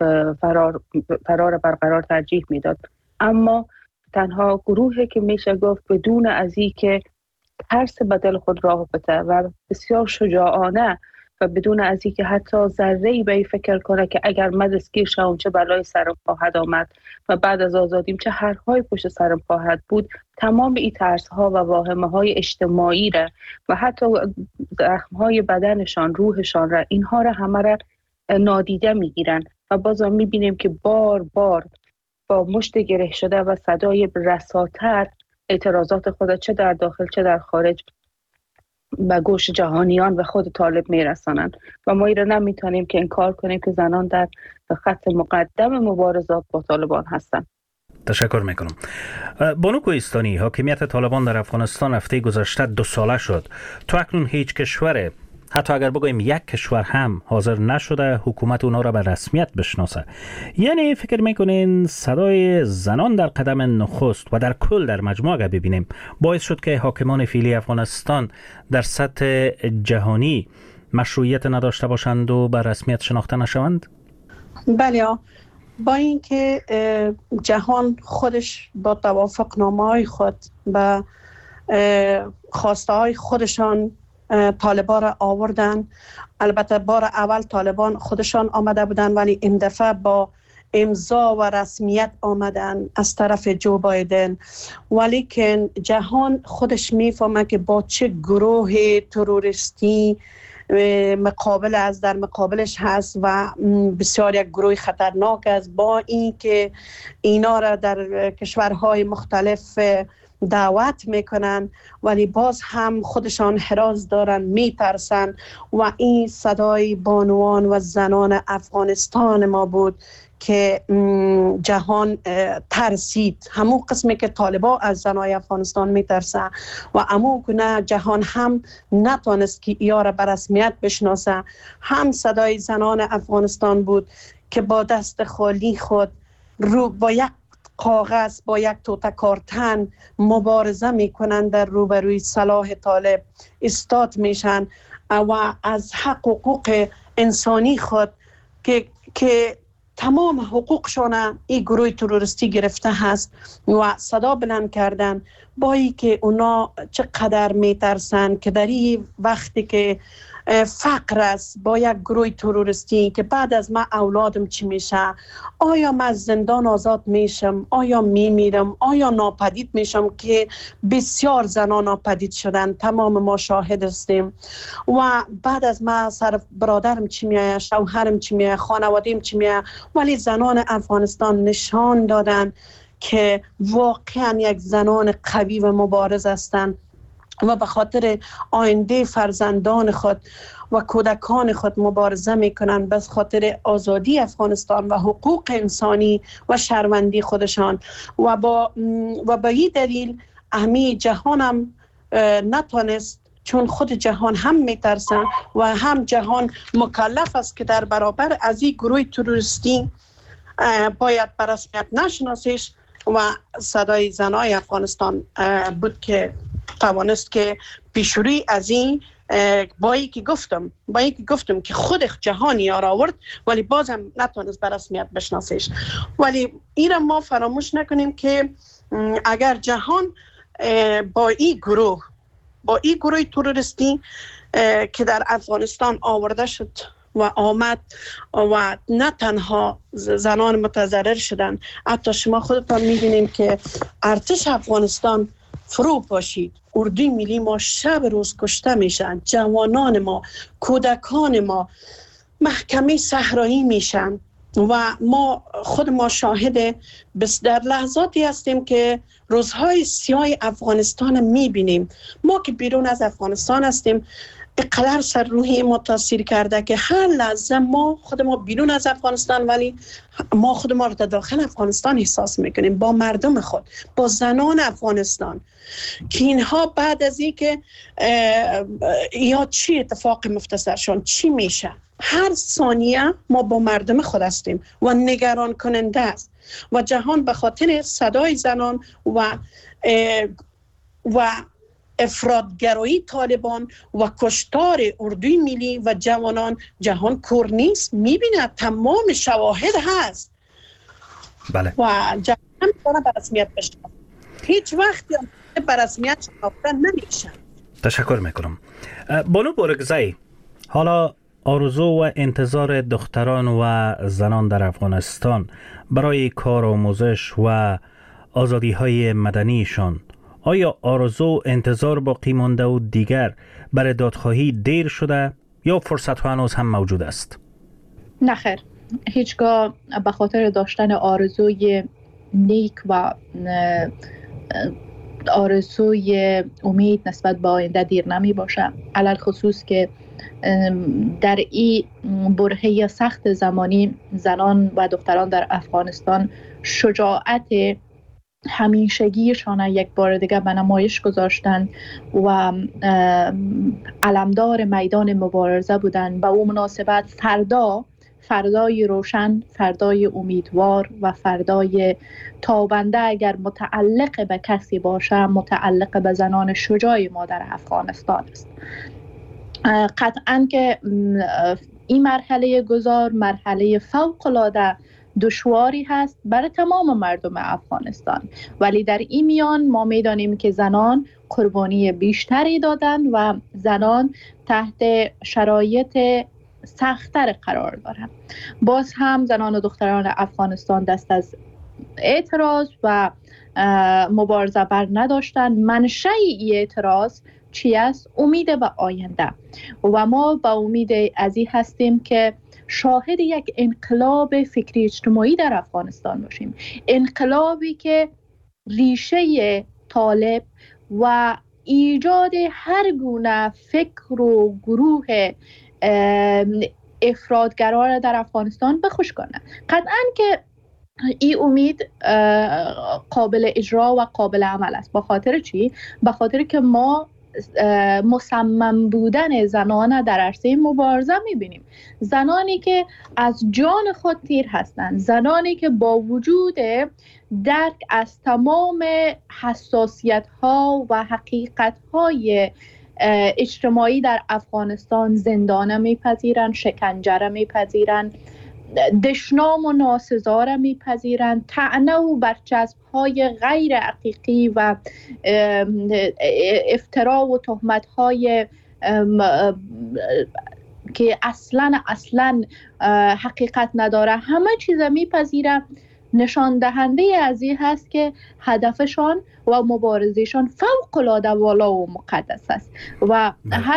فرار برقرار ترجیح می داد. اما تنها گروهی که میشه گفت بدون از این که ترس به دل خود راه بده و بسیار شجاعانه و بدون از این که حتی ذره‌ای به این فکر کنه که اگر من دستگیر شوم چه بلای سرم خواهد آمد و بعد از آزادیم چه حرف‌های پشت سرم خواهد بود، تمام این ترس‌ها و واهمه‌های اجتماعی را و حتی زخم‌های بدنشان، روحشان را، اینها را همه را نادیده میگیرن و بازم میبینیم که بار بار با مشت گره شده و صدای رساتر اعتراضات خود چه در داخل چه در خارج به گوش جهانیان و خود طالب میرسانند و ما ایره نمیتونیم که انکار کنیم که زنان در خط مقدم مبارزات با طالبان هستند. تشکر میکنم. بانو کوهستانی، حاکمیت طالبان در افغانستان هفته گذشته 2 ساله شد. تو اکنون هیچ کشور، حتی اگر بگویم یک کشور هم حاضر نشده حکومت اونا را به رسمیت بشناسه. یعنی فکر میکنین صدای زنان در قدم نخست و در کل در مجموعه اگر ببینیم باعث شد که حاکمان فعلی افغانستان در سطح جهانی مشروعیت نداشته باشند و به رسمیت شناخته نشوند؟ بله، با اینکه جهان خودش با توافقنامه‌های خود و خواسته های خودشان طالبان را آوردن. البته بار اول طالبان خودشان آمده بودن، ولی این دفعه با امضا و رسمیت آمدن از طرف جو بایدن. ولی که جهان خودش میفهمه که با چه گروه تروریستی در مقابلش هست و بسیار یک گروه خطرناک است. با این که اینا را در کشورهای مختلف دعوت میکنن ولی باز هم خودشان حراس دارن، میترسن و این صدای بانوان و زنان افغانستان ما بود که جهان ترسید، همون قسمی که طالبان از زنای افغانستان میترسه و همون گونه جهان هم نتونست که ایا را به رسمیت بشناسه. هم صدای زنان افغانستان بود که با دست خالی خود با یک کاغذ، با یک توته کارتن مبارزه میکنن در روبروی صلاح طالب استاد میشن و از حقوق انسانی خود که تمام حقوقشان این گروه تروریستی گرفته هست و صدا بلند کردن، با ای که اونا چقدر میترسن که در این وقتی که فقر است با یک گروه تروریستی که بعد از ما اولادم چی میشه، آیا من از زندان آزاد میشم، آیا میمیرم، آیا ناپدید میشم، که بسیار زنان ناپدید شدن، تمام ما شاهد هستیم. و بعد از ما سر برادرم چی میایه، شوهرم چی میایه، خانوادیم چی میایه. ولی زنان افغانستان نشان دادن که واقعا یک زنان قوی و مبارز هستند و به خاطر آینده فرزندان خود و کودکان خود مبارزه میکنن، به خاطر آزادی افغانستان و حقوق انسانی و شهروندی خودشان. و به این دلیل اهمی جهان هم نتونست، چون خود جهان هم میترسن و هم جهان مکلف است که در برابر از این گروه تروریستی باید به رسمیت نشناسیش. و صدای زنای افغانستان بود که توانست که پیشروی از این با اینکه گفتم که خود جهانی آورد ولی بازم نتونست به رسمیت بشناسیش. ولی این را ما فراموش نکنیم که اگر جهان با این گروه تروریستی که در افغانستان آورده شد و آمد و نه تنها زنان متضرر شدن، حتی شما خودتان می‌بینید که ارتش افغانستان فرو پاشید، اردوی ملی ما شب روز کشته میشن، جوانان ما، کودکان ما محکمه صحرایی میشن و ما شاهد در لحظاتی هستیم که روزهای سیاه افغانستان میبینیم. ما که بیرون از افغانستان هستیم اقدر سر روحی متاثر کرده که هر لحظه ما بیرون از افغانستان ولی ما خود ما رو در داخل افغانستان احساس میکنیم، با مردم خود، با زنان افغانستان، که اینها بعد از این که یا چی اتفاق مفتصرشان چی میشه، هر ثانیه ما با مردم خود هستیم و نگران کننده است. و جهان به خاطر صدای زنان و افراطگرایی طالبان و کشتار اردوی ملی و جوانان، جهان کور نیست، میبینه، تمام شواهد هست. بله. و جهان میتونه به رسمیت بشناسه، هیچ وقت به رسمیت شناخته نمیشه. تشکر میکنم. بانو بورکزئی، حالا آرزو و انتظار دختران و زنان در افغانستان برای کار آموزش و آزادی های مدنیشان، آیا آرزو انتظار باقی مانده و دیگر برای دادخواهی دیر شده یا فرصت ها هنوز هم موجود است؟ نخیر، هیچگاه به خاطر داشتن آرزوی نیک و آرزوی امید نسبت به آینده دیر نمی باشه. علل خصوص که در این برهه سخت زمانی زنان و دختران در افغانستان شجاعت همیشگیشان یک بار دیگه به نمایش گذاشتند و علمدار میدان مبارزه بودند. به اون مناسبت فردای روشن، فردای امیدوار و فردای تابنده اگر متعلق به کسی باشه، متعلق به زنان شجاع ما در افغانستان است. قطعاً که این مرحله گذار مرحله فوق‌العاده دشواری هست برای تمام مردم افغانستان، ولی در این میان ما میدانیم که زنان قربانی بیشتری دادن و زنان تحت شرایط سخت‌تر قرار دارند. باز هم زنان و دختران افغانستان دست از اعتراض و مبارزه بر نداشتن. منشأ این اعتراض چی است؟ امید به آینده، و ما با امید از این هستیم که شاهد یک انقلاب فکری اجتماعی در افغانستان باشیم، انقلابی که ریشه طالب و ایجاد هر گونه فکر و گروه افراطگرا را در افغانستان بخوش کنه. قطعاً که این امید قابل اجرا و قابل عمل است. با خاطر چی؟ با خاطر که ما مصمم بودن زنان در عرصه مبارزه میبینیم، زنانی که از جان خود تیر هستند، زنانی که با وجود درک از تمام حساسیت ها و حقیقت های اجتماعی در افغانستان زندانه میپذیرند، شکنجه را میپذیرند، دشنام و ناسزا را میپذیرند، طعنه و برچسب های غیر حقیقی و افترا و تهمت های که اصلا حقیقت نداره، همه چیز میپذیرند. نشان دهنده از این هست که هدفشان و مبارزشان فوق العاده والا و مقدس است و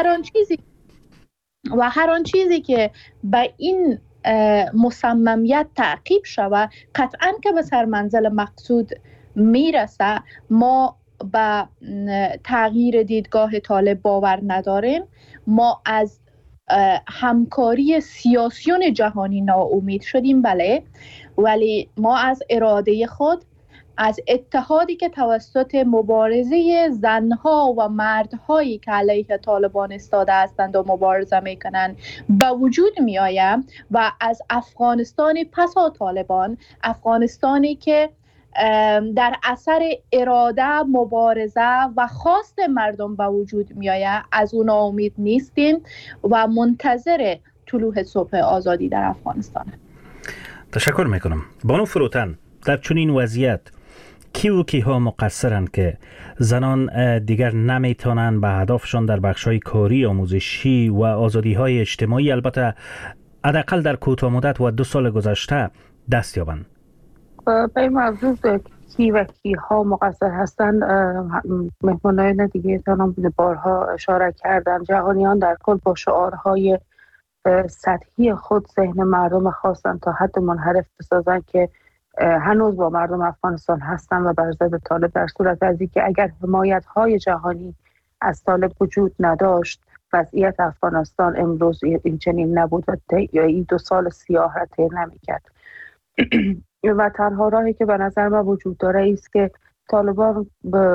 هر آن چیزی که به این مصممیت تعقیب شود قطعاً که به سرمنزل مقصود میرسه. ما به تغییر دیدگاه طالب باور نداریم. ما از همکاری سیاسیون جهانی ناامید شدیم، بله، ولی ما از اراده خود، از اتحادی که توسط مبارزه زنها و مردهایی که علیه طالبان ایستاده هستند و مبارزه میکنند به وجود می آید و از افغانستان پسا طالبان، افغانستانی که در اثر اراده، مبارزه و خواست مردم به وجود می آید، از اون امید نیستیم و منتظر طلوع صبح آزادی در افغانستان. تشکر میکنم. بانو فروتن، در چنین وضعیت کیها مقصرند که زنان دیگر نمیتونن به هدفشان در بخش‌های کاری، آموزشی و آزادی‌های اجتماعی، البته حداقل در کوتاه مدت و 2 سال گذشته، دست یابند؟ به این موضوع کیها مقصر هستند مهمانان دیگه تانم بارها اشاره کردن. جهانیان در کل با شعارهای سطحی خود ذهن مردم خواستن تا حد منحرف بسازن که هنوز با مردم افغانستان هستن و بر ضد طالب، در صورت از اینکه اگر حمایت‌های جهانی از طالب وجود نداشت وضعیت افغانستان امروز این چنین نبود و این 2 سال سیاه را طی نمی‌کرد. و تنها راهی که به نظر من وجود داره است که طالبان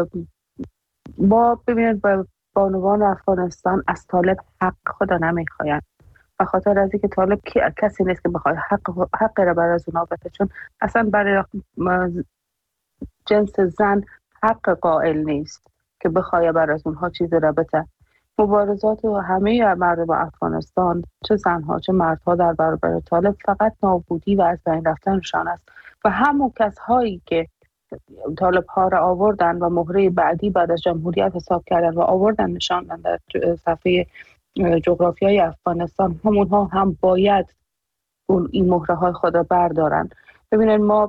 ببینید به بانوان افغانستان از طالب حق خود نمیخواین، به خاطر از اینکه طالب کسی نیست که بخواد حق را بر از اونا بده، چون اصلا برای جنس زن حق قائل نیست که بخواد بر از اونها چیزی را بده. مبارزات و همه مردم افغانستان، چه زنها چه مردها، در برابر طالب فقط نابودی و از بین رفتنشان است و همون کسایی که طالب ها را آوردن و مهره بعدی بعد از جمهوریت حساب کردن و آوردن نشاندن در صفحه جغرافیای افغانستان، همونها هم باید این مهره های خود را بردارن. ببینید ما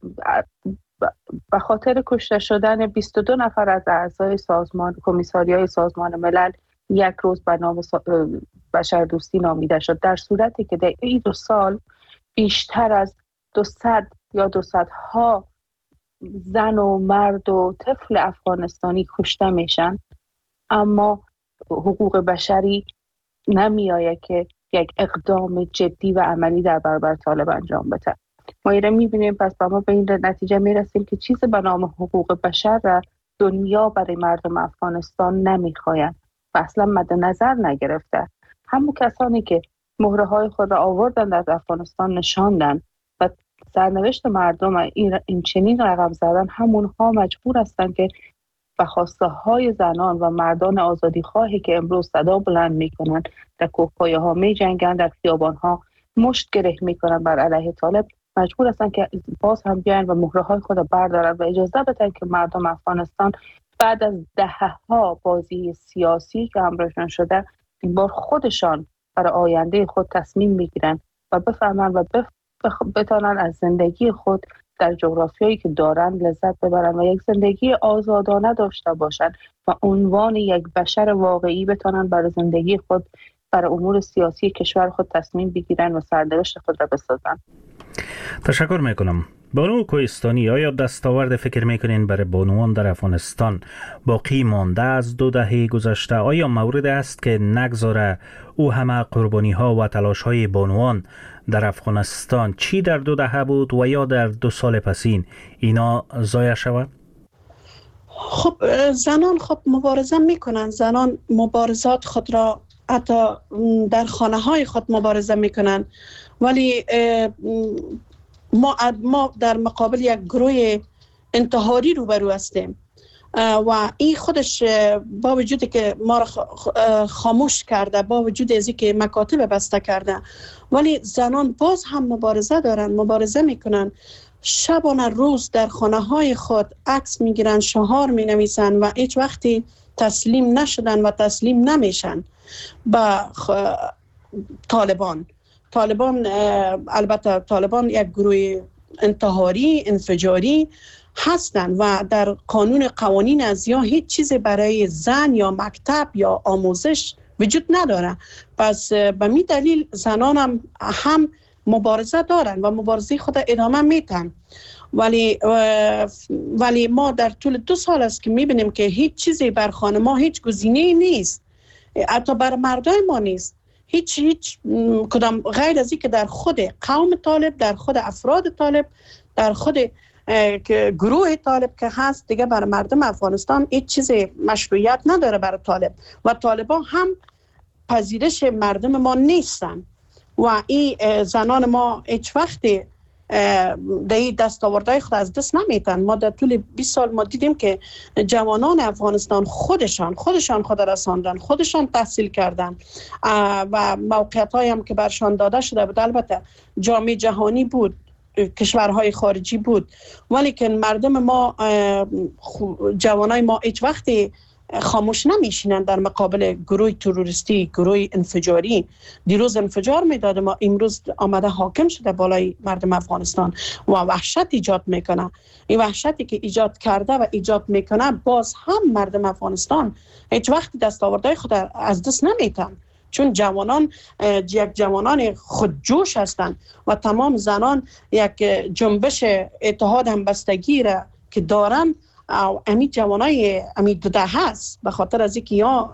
به خاطر کشته شدن 22 نفر از اعضای سازمان کمیساریای سازمان ملل 1 روز به نام بشردوستی نامیده شد، در صورتی که در این 2 سال بیشتر از 200 یا 200 ها زن و مرد و طفل افغانستانی کشته میشن، اما حقوق بشری نمی آید که یک اقدام جدی و عملی در برابر طالب انجام بده. ما ایره میبینیم، پس ما به این نتیجه میرسیم که چیز به نام حقوق بشر را دنیا برای مردم افغانستان نمیخواین و اصلا مد نظر نگرفته. همون کسانی که مهره های خود را آوردن در افغانستان نشاندن و سرنوشت مردم این چنین رقم زدن، همونها مجبور هستند که به خواسته های زنان و مردان آزادی خواهی که امروز صدا بلند میکنن، در کوهپایه ها می جنگن، در خیابان ها مشت گره میکنن بر علیه طالب، مجبور هستن که باز هم بیان و مهره های خود بردارن و اجازه بدن که مردم افغانستان بعد از دهه‌ها بازی سیاسی که همراهشان شده، این بار خودشان برای آینده خود تصمیم میگیرن و بفهمن و بتانن از زندگی خود در جغرافیایی که دارن لذت ببرن و یک زندگی آزادانه داشته باشن و عنوان یک بشر واقعی بتانن برای زندگی خود، برای امور سیاسی کشور خود تصمیم بگیرن و سرنوشت خود را بسازن. تشکر میکنم. بانو کوهستانی، آیا دستاورد فکر میکنین برای بانوان در افغانستان باقی مانده از 2 دهه گذشته؟ آیا مورد است که نگذاره او همه قربانی ها و تلاش های بانوان در افغانستان چی در 2 دهه بود و یا در 2 سال پسین اینا ضایع شود؟ خب زنان خب مبارزه میکنن، زنان مبارزات خود را حتی در خانه های خود مبارزه میکنن، ولی ما در مقابل یک گروه انتحاری روبرو هستیم و این خودش با وجودی که ما را خاموش کرده، با وجود از اینکه مکاتب بسته کرده، ولی زنان باز هم مبارزه دارن، مبارزه میکنن. شبانه روز در خانه های خود عکس میگیرن، شعار مینویسن و هیچ وقتی تسلیم نشدن و تسلیم نمیشن به طالبان. البته طالبان یک گروه انتحاری انفجاری هستند و در قوانین ازیا هیچ چیزی برای زن یا مکتب یا آموزش وجود نداره. پس به می دلیل زنان هم مبارزه دارن و مبارزه خود ادامه میتن، ولی ما در طول 2 سال است که میبینیم که هیچ چیزی بر خانه ما، هیچ گزینه‌ای نیست، حتی بر مردای ما نیست، هیچ کدام غیر از این که در خود قوم طالب، در خود افراد طالب، در خود گروه طالب که هست، دیگه بر مردم افغانستان هیچ چیز مشروعیت نداره برای طالب و طالبان هم پذیرش مردم ما نیستن و این زنان ما هیچ وقتی در دستاوردهای خود از دست نمیتن. ما در طول 20 سال ما دیدیم که جوانان افغانستان خودشان خود رساندن، خودشان تحصیل کردن و موقعیت هایی هم که برشان داده شده بود، البته جامعه جهانی بود، کشورهای خارجی بود، ولی که مردم ما، جوانای ما هیچ وقتی خاموش نمیشینن در مقابل گروه تروریستی، گروه انفجاری. دیروز انفجار میداد، ما امروز آمده حاکم شده بالای مردم افغانستان و وحشت ایجاد میکنه. این وحشتی که ایجاد کرده و ایجاد میکنه، باز هم مردم افغانستان هیچ وقت دستاوردهای خود از دست نمیتن، چون جوانان یک جوانان خودجوش هستند و تمام زنان یک جنبش اتحاد همبستگی را که دارن، امی جوانای امی 2 دهه هست به خاطر از اینکه یا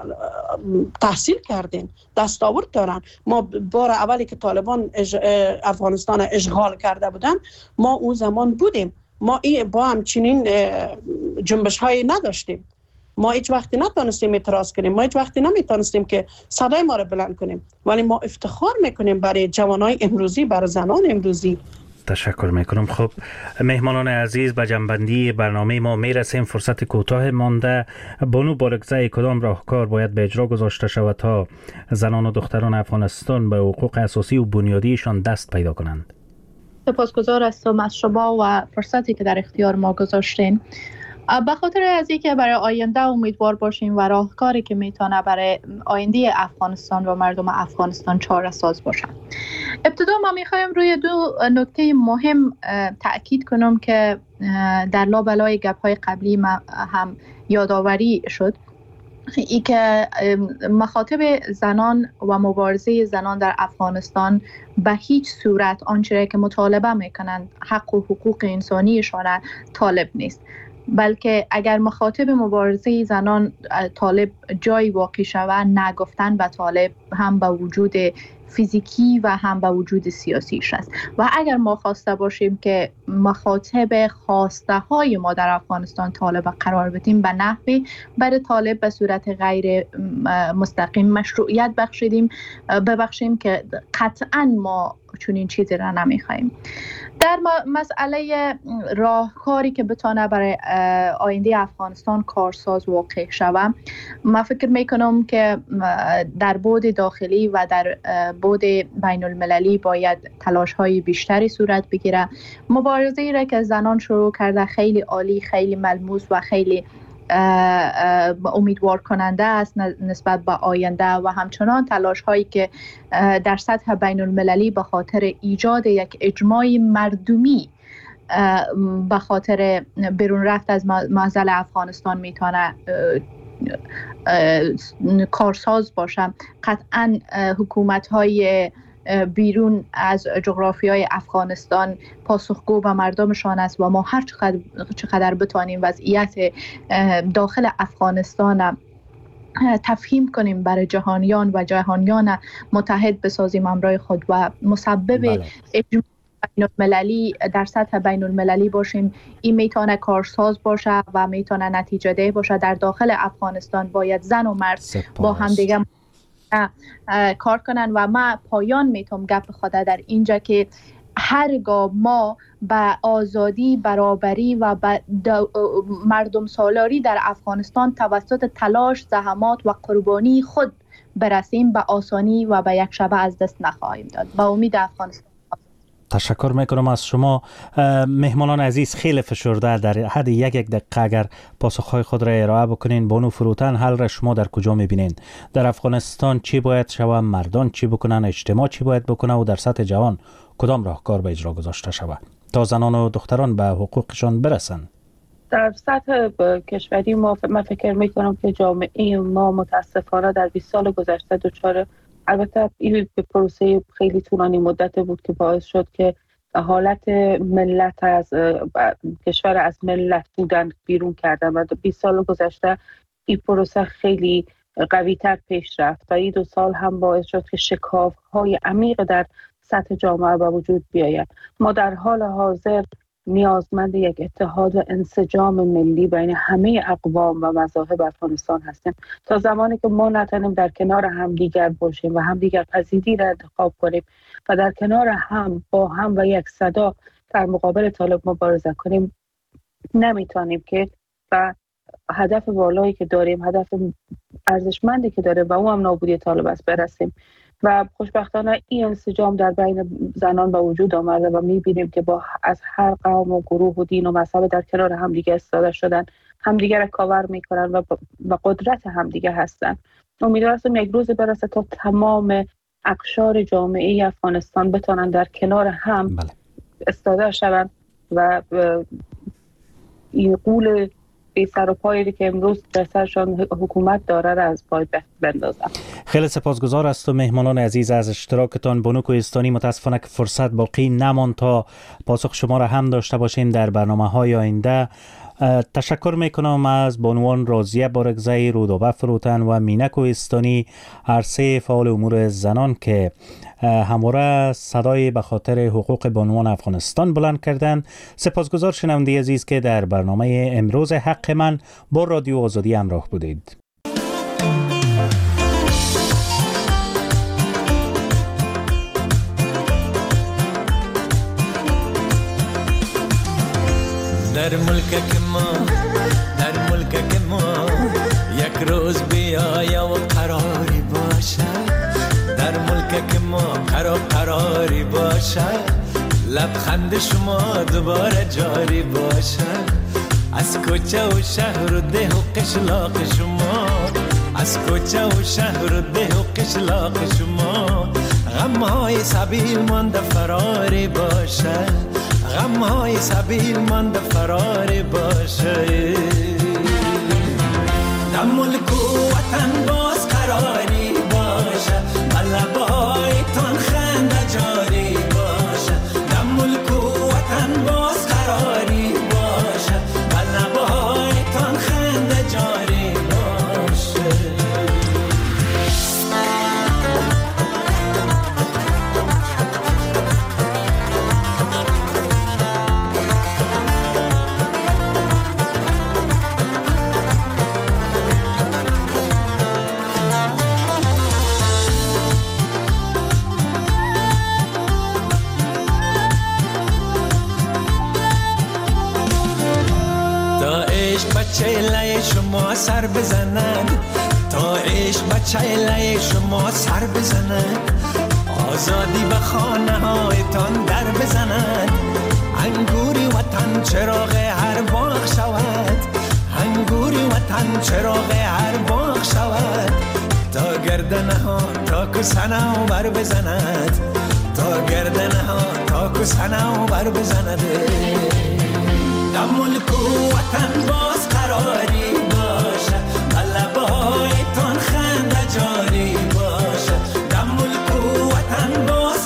تحصیل کردن، دستاورد دارن. ما بار اولی که طالبان افغانستان اشغال کرده بودن، ما اون زمان بودیم، ما با همچنین جنبش هایی نداشتیم، ما هیچ وقتی نتونستیم اعتراض کنیم، ما هیچ وقتی نمیتونستیم که صدای ما رو بلند کنیم، ولی ما افتخار میکنیم برای جوانای امروزی، برای زنان امروزی. تشکر میکنم. خب مهمانان عزیز، به جنبندی برنامه ما میرسیم. فرصت کوتاه مانده. بانو بارگزای کدام راهکار باید به اجرا گذاشته شود تا زنان و دختران افغانستان به حقوق اساسی و بنیادیشان دست پیدا کنند؟ سپاسگزار هستم از شما و فرصتی که در اختیار ما گذاشتین. به خاطر از اینکه برای آینده امیدوار باشیم و راهکاری که میتونه برای آینده افغانستان و مردم افغانستان چاره ساز باشه. ابتدا ما میخوایم روی 2 نکته مهم تأکید کنم که در لابلای گپ‌های قبلی هم یادآوری شد. ای که مخاطب زنان و مبارزه زنان در افغانستان به هیچ صورت آنچه که مطالبه میکنند حق و حقوق انسانیشان طالب نیست، بلکه اگر مخاطب مبارزه زنان طالب جای واقع شود، نگفتن به طالب هم به وجود فیزیکی و هم به وجود سیاسیش است. و اگر ما خواسته باشیم که مخاطب خواسته های ما در افغانستان طالب قرار بدیم، به نحوی برای طالب به صورت غیر مستقیم مشروعیت ببخشیم که قطعا ما چون این چیزی را نمیخوایم. در مسئله راهکاری که بتونه برای آینده افغانستان کارساز واقع شود، من فکر میکنم که در بعد داخلی و در بعد بین المللی باید تلاش های بیشتری صورت بگیره. مبارزه‌ای را که زنان شروع کرده خیلی عالی، خیلی ملموس و خیلی امیدوار کننده است نسبت به آینده و همچنان تلاش هایی که در سطح بین المللی به خاطر ایجاد یک اجماع مردمی به خاطر بیرون رفت از معضل افغانستان میتونه کارساز باشه. قطعا حکومت های بیرون از جغرافیای افغانستان پاسخگو به مردمشان است و ما هر چقدر بتوانیم وضعیت داخل افغانستان تفهیم کنیم برای جهانیان و جهانیان متحد بسازیم امرای خود و مسبب اجماع بین المللی در سطح بین المللی باشیم. این میتونه کارساز باشه و میتونه نتیجه ده باشه. در داخل افغانستان باید زن و مرد با همدیگه کار کنن و ما پایان میتونم گپ خدا در اینجا که هرگاه ما به آزادی، برابری و مردم سالاری در افغانستان توسط تلاش، زحمات و قربانی خود برسیم، به آسانی و به یک شبه از دست نخواهیم داد. با امید افغانستان. تشکر میکنم از شما مهمانان عزیز. خیلی فشرده در حد یک دقیقه اگر پاسخهای خود را ارائه بکنین. بانو فروتن، حل را شما در کجا میبینین؟ در افغانستان چی باید شود؟ مردان چی بکنن؟ اجتماع چی باید بکنه؟ و در سطح جهان کدام راهکار به اجرا گذاشته شود تا زنان و دختران به حقوقشان برسن؟ در سطح کشوری من فکر میکنم که جامعه ما متاسفانه در 20 سال گذشته دچار، البته این به پروسه خیلی طولانی مدت بود که باعث شد که حالت ملت از کشور از ملت بودن بیرون کردن و 20 سال گذشته این پروسه خیلی قوی تر پیش رفت و این 2 سال هم باعث شد که شکاف های عمیق در سطح جامعه به وجود بیاید. ما در حال حاضر نیازمند یک اتحاد و انسجام ملی بین همه اقوام و مذاهب افغانستان هستیم. تا زمانی که ما نتونیم در کنار همدیگر باشیم و همدیگر پذیری را انتخاب کنیم و در کنار هم با هم و یک صدا در مقابل طالب مبارزه کنیم، نمیتونیم که و هدف والایی که داریم، هدف ارزشمندی که داریم و اون هم نابودی طالب است برسیم. و خوشبختانه این انسجام در بین زنان به وجود آمده و می‌بینیم که با از هر قوم و گروه و دین و مذهب در کنار همدیگه ایستاده شدن، همدیگه را کاور میکنن و قدرت همدیگه هستن. امیدوارم یک روز برسه تا تمام اقشار جامعه افغانستان بتونن در کنار هم ایستاده شوند و این قول بی سر و پایی که امروز در سرشان حکومت داره را از پای بندازم. خیلی سپاسگزار است و مهمانان عزیز از اشتراکتان. بانو کوهستانی، متاسفانه که فرصت باقی نماند تا پاسخ شما را هم داشته باشیم در برنامه‌های آینده. تشکر میکنم از بانوان راضیه بارگزی، رودابه فروتن و مینه کوهستانی، هر سه فعال امور زنان که همواره صدای به خاطر حقوق بانوان افغانستان بلند کردند. سپاسگزار شنونده عزیز که در برنامه امروز حق من با رادیو آزادی همراه بودید. در ملک ما یک روز بیایا و قراری باشه، در ملک ما قراری باشه، لبخند شما دوباره جاری باشه، از کوچه و شهر و ده و قشلاق شما، از کوچه و شهر و ده و قشلاق شما، غمهای سبیل مانده فراری باشه، غمهای سبیل مانده فراری باشه، در ملک و وطن باز قراری باشه، لبایتان خنده جاری باشه، در ملک و وطن باز قراری باشه، لبایتان خنده جاری باشه. چهله شما سر بزنن، تا عشق به چهله شما سر بزنن، آزادی به خانه هایتان در بزنن، انگوری وطن چراغ هر باغ شود، انگوری وطن چراغ هر باغ شود، تا گردنه ها تا کسنه و بر بزند، تا گردنه ها تا کسنه و بر بزند، در ملک و وطن باز قراری باشه، لبهایتان خنده جاری باشه، در ملک و وطن باز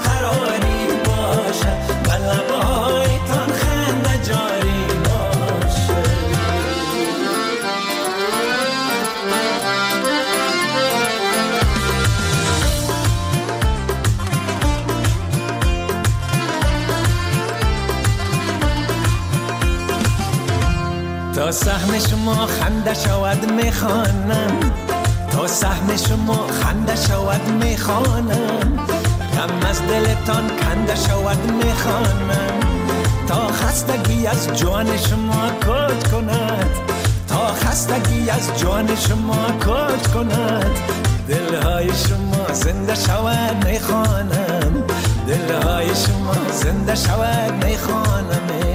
تا سهم شما خنده شود میخوانم، تا سهم شما خنده شود میخوانم، غم از دلتان کنده شود میخوانم، تا خستگی از جان شما کج کند، تا خستگی از جان شما کج کند، دلهای شما زنده شود میخوانم، دلهای شما زنده شود میخوانم.